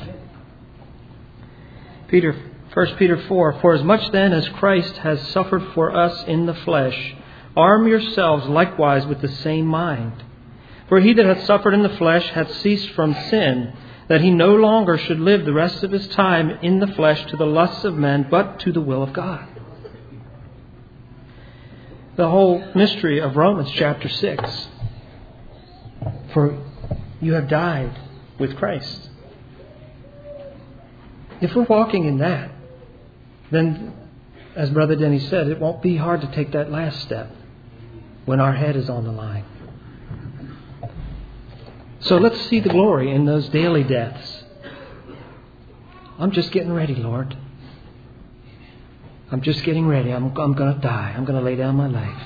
Peter, First Peter four, for as much then as Christ has suffered for us in the flesh, arm yourselves likewise with the same mind. For he that hath suffered in the flesh hath ceased from sin, that he no longer should live the rest of his time in the flesh to the lusts of men, but to the will of God. The whole mystery of Romans chapter six. For you have died with Christ. If we're walking in that, then, as Brother Denny said, it won't be hard to take that last step when our head is on the line. So let's see the glory in those daily deaths. I'm just getting ready, Lord. I'm just getting ready. I'm, I'm going to die. I'm going to lay down my life.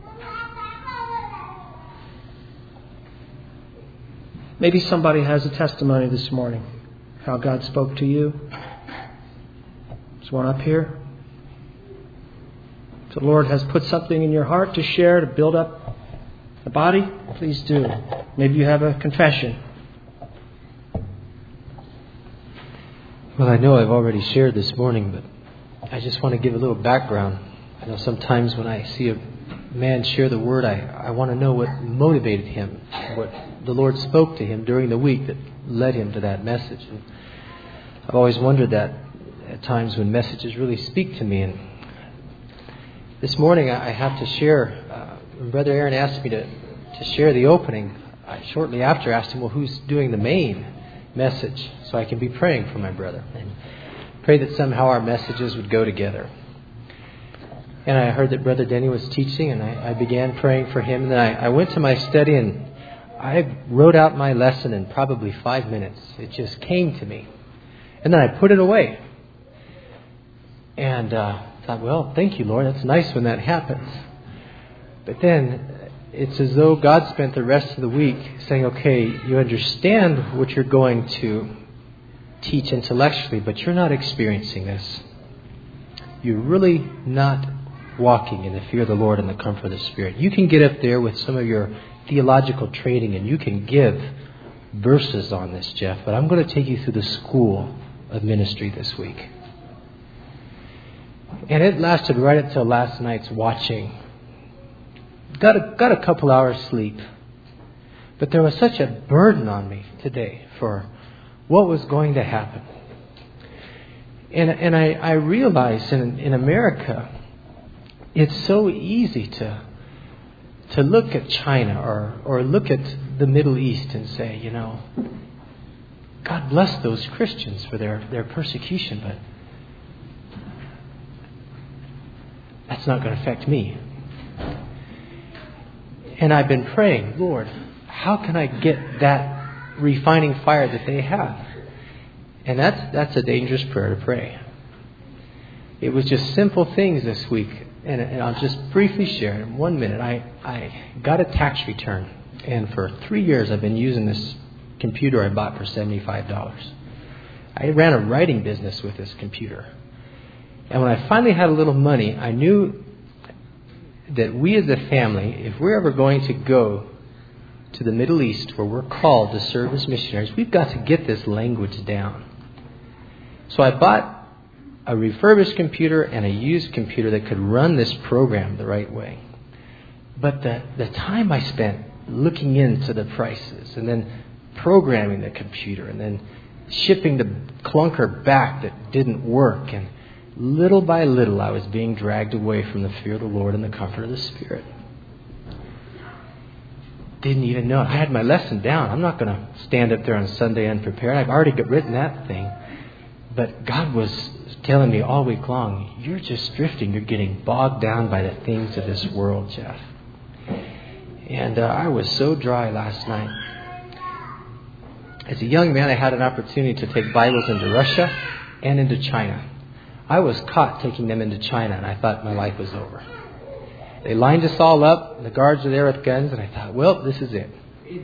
Maybe somebody has a testimony this morning, how God spoke to you. There's one up here. If the Lord has put something in your heart to share, to build up the body, please do. Maybe you have a confession. Well, I know I've already shared this morning, but I just want to give a little background. I know sometimes when I see a man share the word, I, I want to know what motivated him, what the Lord spoke to him during the week that led him to that message. And I've always wondered that at times when messages really speak to me. And this morning I have to share, uh, when Brother Aaron asked me to, to share the opening, I shortly after asked him, well, who's doing the main message? So I can be praying for my brother and pray that somehow our messages would go together. And I heard that Brother Denny was teaching, and I, I began praying for him. And then I, I went to my study and I wrote out my lesson in probably five minutes. It just came to me. And then I put it away. And uh, thought, well, thank you, Lord. That's nice when that happens. But then it's as though God spent the rest of the week saying, okay, you understand what you're going to teach intellectually, but you're not experiencing this. You're really not walking in the fear of the Lord and the comfort of the Spirit. You can get up there with some of your theological training and you can give verses on this, Jeff, but I'm going to take you through the school of ministry this week. And it lasted right until last night's watching. Got a, got a couple hours sleep. But there was such a burden on me today for what was going to happen. And, and I, I realized in, in America, it's so easy to to look at China or, or look at the Middle East and say, you know, God bless those Christians for their, their persecution, but that's not going to affect me. And I've been praying, Lord, how can I get that refining fire that they have? And that's that's a dangerous prayer to pray. It was just simple things this week. And, and I'll just briefly share in one minute. I, I got a tax return. And for three years I've been using this computer I bought for seventy-five dollars. I ran a writing business with this computer. And when I finally had a little money, I knew that we as a family, if we're ever going to go to the Middle East where we're called to serve as missionaries, we've got to get this language down. So I bought a refurbished computer and a used computer that could run this program the right way. But the, the time I spent looking into the prices and then programming the computer and then shipping the clunker back that didn't work, and little by little I was being dragged away from the fear of the Lord and the comfort of the Spirit. Didn't even know it. I had my lesson down. I'm not going to stand up there on Sunday unprepared. I've already got written that thing. But God was telling me all week long, you're just drifting. You're getting bogged down by the things of this world, Jeff. And uh, I was so dry last night. As a young man, I had an opportunity to take Bibles into Russia and into China. I was caught taking them into China, and I thought my life was over. They lined us all up, and the guards were there with guns, and I thought, well, this is it.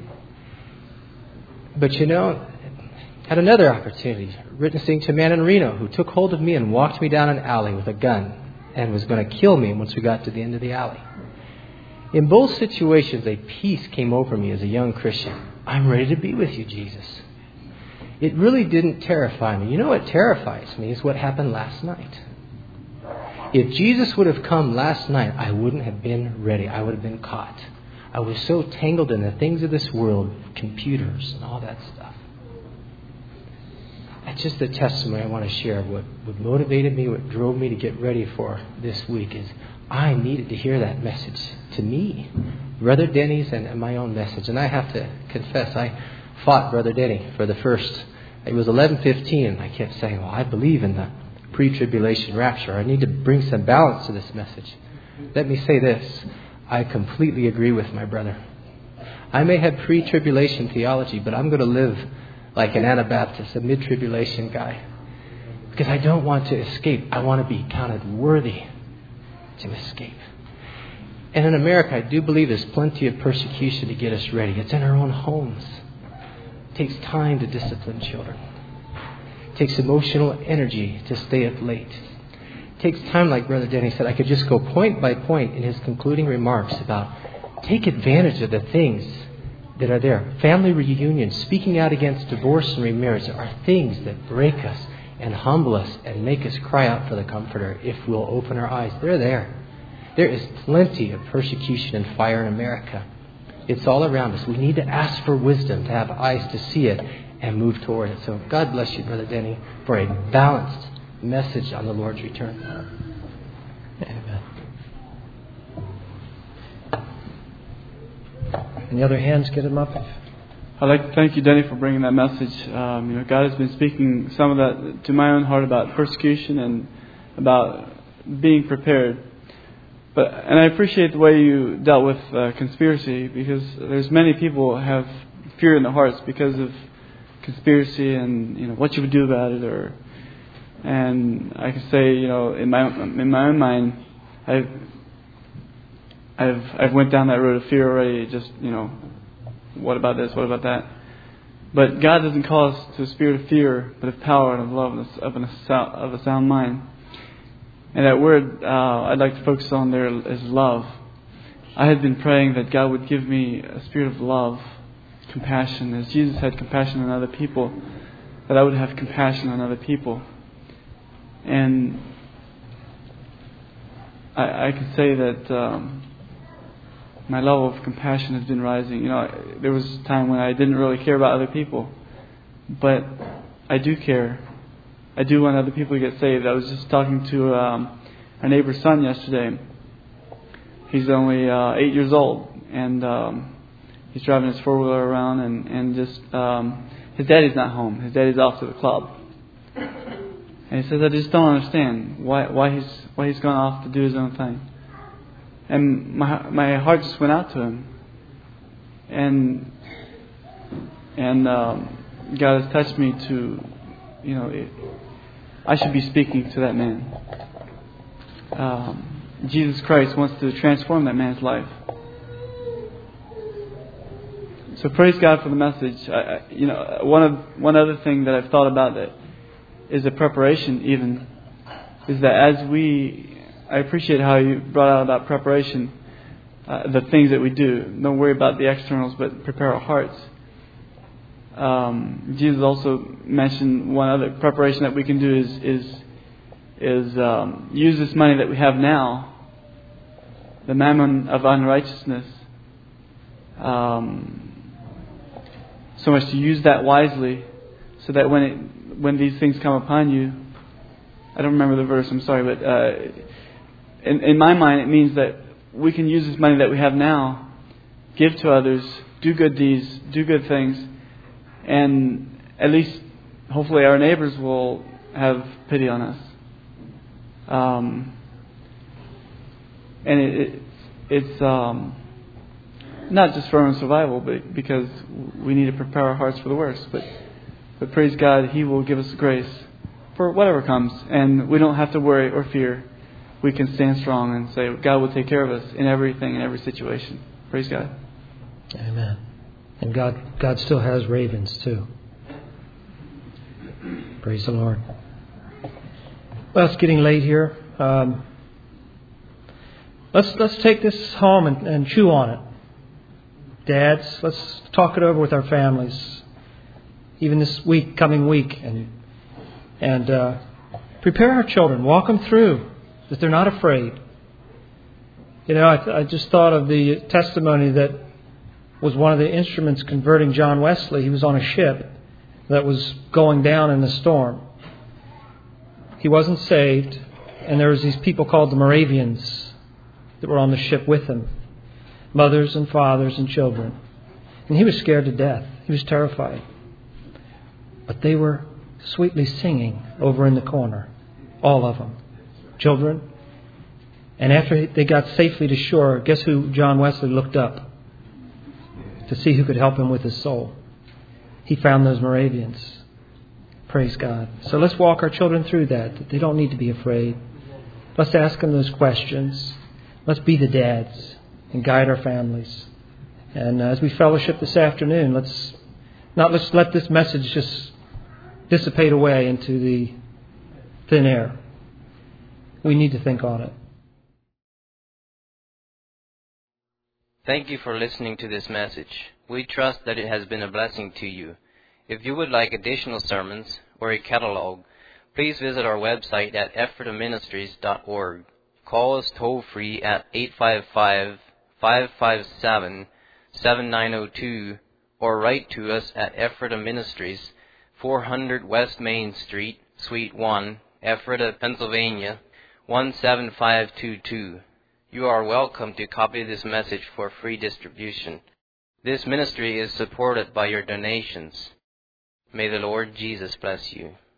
But you know, had another opportunity, witnessing to a man in Reno who took hold of me and walked me down an alley with a gun and was going to kill me once we got to the end of the alley. In both situations, a peace came over me as a young Christian. I'm ready to be with you, Jesus. It really didn't terrify me. You know what terrifies me is what happened last night. If Jesus would have come last night, I wouldn't have been ready. I would have been caught. I was so tangled in the things of this world, computers and all that stuff. That's just the testimony I want to share of what, what motivated me, what drove me to get ready for this week is I needed to hear that message to me. Brother Denny's and my own message. And I have to confess, I fought Brother Denny for the first, it was eleven fifteen, and I kept saying, well, I believe in the pre-tribulation rapture. I need to bring some balance to this message. Let me say this. I completely agree with my brother. I may have pre-tribulation theology, but I'm going to live like an Anabaptist, a mid-tribulation guy. Because I don't want to escape. I want to be counted worthy to escape. And in America, I do believe there's plenty of persecution to get us ready. It's in our own homes. It takes time to discipline children. It takes emotional energy to stay up late. It takes time, like Brother Denny said. I could just go point by point in his concluding remarks about take advantage of the things that are there. Family reunions, speaking out against divorce and remarriage are things that break us and humble us and make us cry out for the Comforter if we'll open our eyes. They're there. There is plenty of persecution and fire in America. It's all around us. We need to ask for wisdom, to have eyes to see it and move toward it. So God bless you, Brother Denny, for a balanced message on the Lord's return. Amen. Any other hands? Get them up. I'd like to thank you, Denny, for bringing that message. Um, you know, God has been speaking some of that to my own heart about persecution and about being prepared. But and I appreciate the way you dealt with uh, conspiracy, because there's many people have fear in their hearts because of conspiracy and you know what you would do about it. Or and I can say you know in my in my own mind, I've I've I've went down that road of fear already. Just you know. What about this? What about that? But God doesn't call us to a spirit of fear, but of power and of love and of a sound, of a sound mind. And that word uh, I'd like to focus on there is love. I had been praying that God would give me a spirit of love, compassion. As Jesus had compassion on other people, that I would have compassion on other people. And I, I can say that... Um, my level of compassion has been rising. You know, there was a time when I didn't really care about other people, but I do care. I do want other people to get saved. I was just talking to um, our neighbor's son yesterday. He's only uh, eight years old, and um, he's driving his four wheeler around, and and just um, his daddy's not home. His daddy's off to the club, and he says, "I just don't understand why why he's why he's gone off to do his own thing." And my my heart just went out to him. and and um, God has touched me to, you know, it, I should be speaking to that man. Um, Jesus Christ wants to transform that man's life. So praise God for the message. I, I, you know, one of one other thing that I've thought about that is a preparation. Even is that as we, I appreciate how you brought out about preparation, uh, the things that we do. Don't worry about the externals, but prepare our hearts. Um, Jesus also mentioned one other preparation that we can do is is is um, use this money that we have now, the mammon of unrighteousness. Um, so much to use that wisely, so that when it, when these things come upon you, I don't remember the verse. I'm sorry, but uh, in in my mind, it means that we can use this money that we have now, give to others, do good deeds, do good things, and at least, hopefully, our neighbors will have pity on us. Um, and it, it it's um, not just for our own survival, but because we need to prepare our hearts for the worst. But but praise God, He will give us grace for whatever comes, and we don't have to worry or fear. We can stand strong and say God will take care of us in everything, in every situation. Praise God. Amen. And God, God still has ravens too. Praise the Lord. Well, it's getting late here. Um, let's let's take this home and, and chew on it. Dads, let's talk it over with our families, even this week, coming week, and and uh, prepare our children. Walk them through that they're not afraid. You know, I, I just thought of the testimony that was one of the instruments converting John Wesley. He was on a ship that was going down in a storm. He wasn't saved, and there was these people called the Moravians that were on the ship with him, mothers and fathers and children. And he was scared to death. He was terrified. But they were sweetly singing over in the corner, all of them, children. And after they got safely to shore, guess who John Wesley looked up to see who could help him with his soul? He found those Moravians. Praise God. So let's walk our children through that. They don't need to be afraid. Let's ask them those questions. Let's be the dads and guide our families. And as we fellowship this afternoon, let's not let's let this message just dissipate away into the thin air. We need to think on it. Thank you for listening to this message. We trust that it has been a blessing to you. If you would like additional sermons or a catalog, please visit our website at ephrata ministries dot org. Call us toll-free at eight five five, five five seven, seven nine zero two or write to us at Ephrata Ministries, four hundred West Main Street, Suite one, Ephrata, Pennsylvania, one seven five two two. You are welcome to copy this message for free distribution. This ministry is supported by your donations. May the Lord Jesus bless you.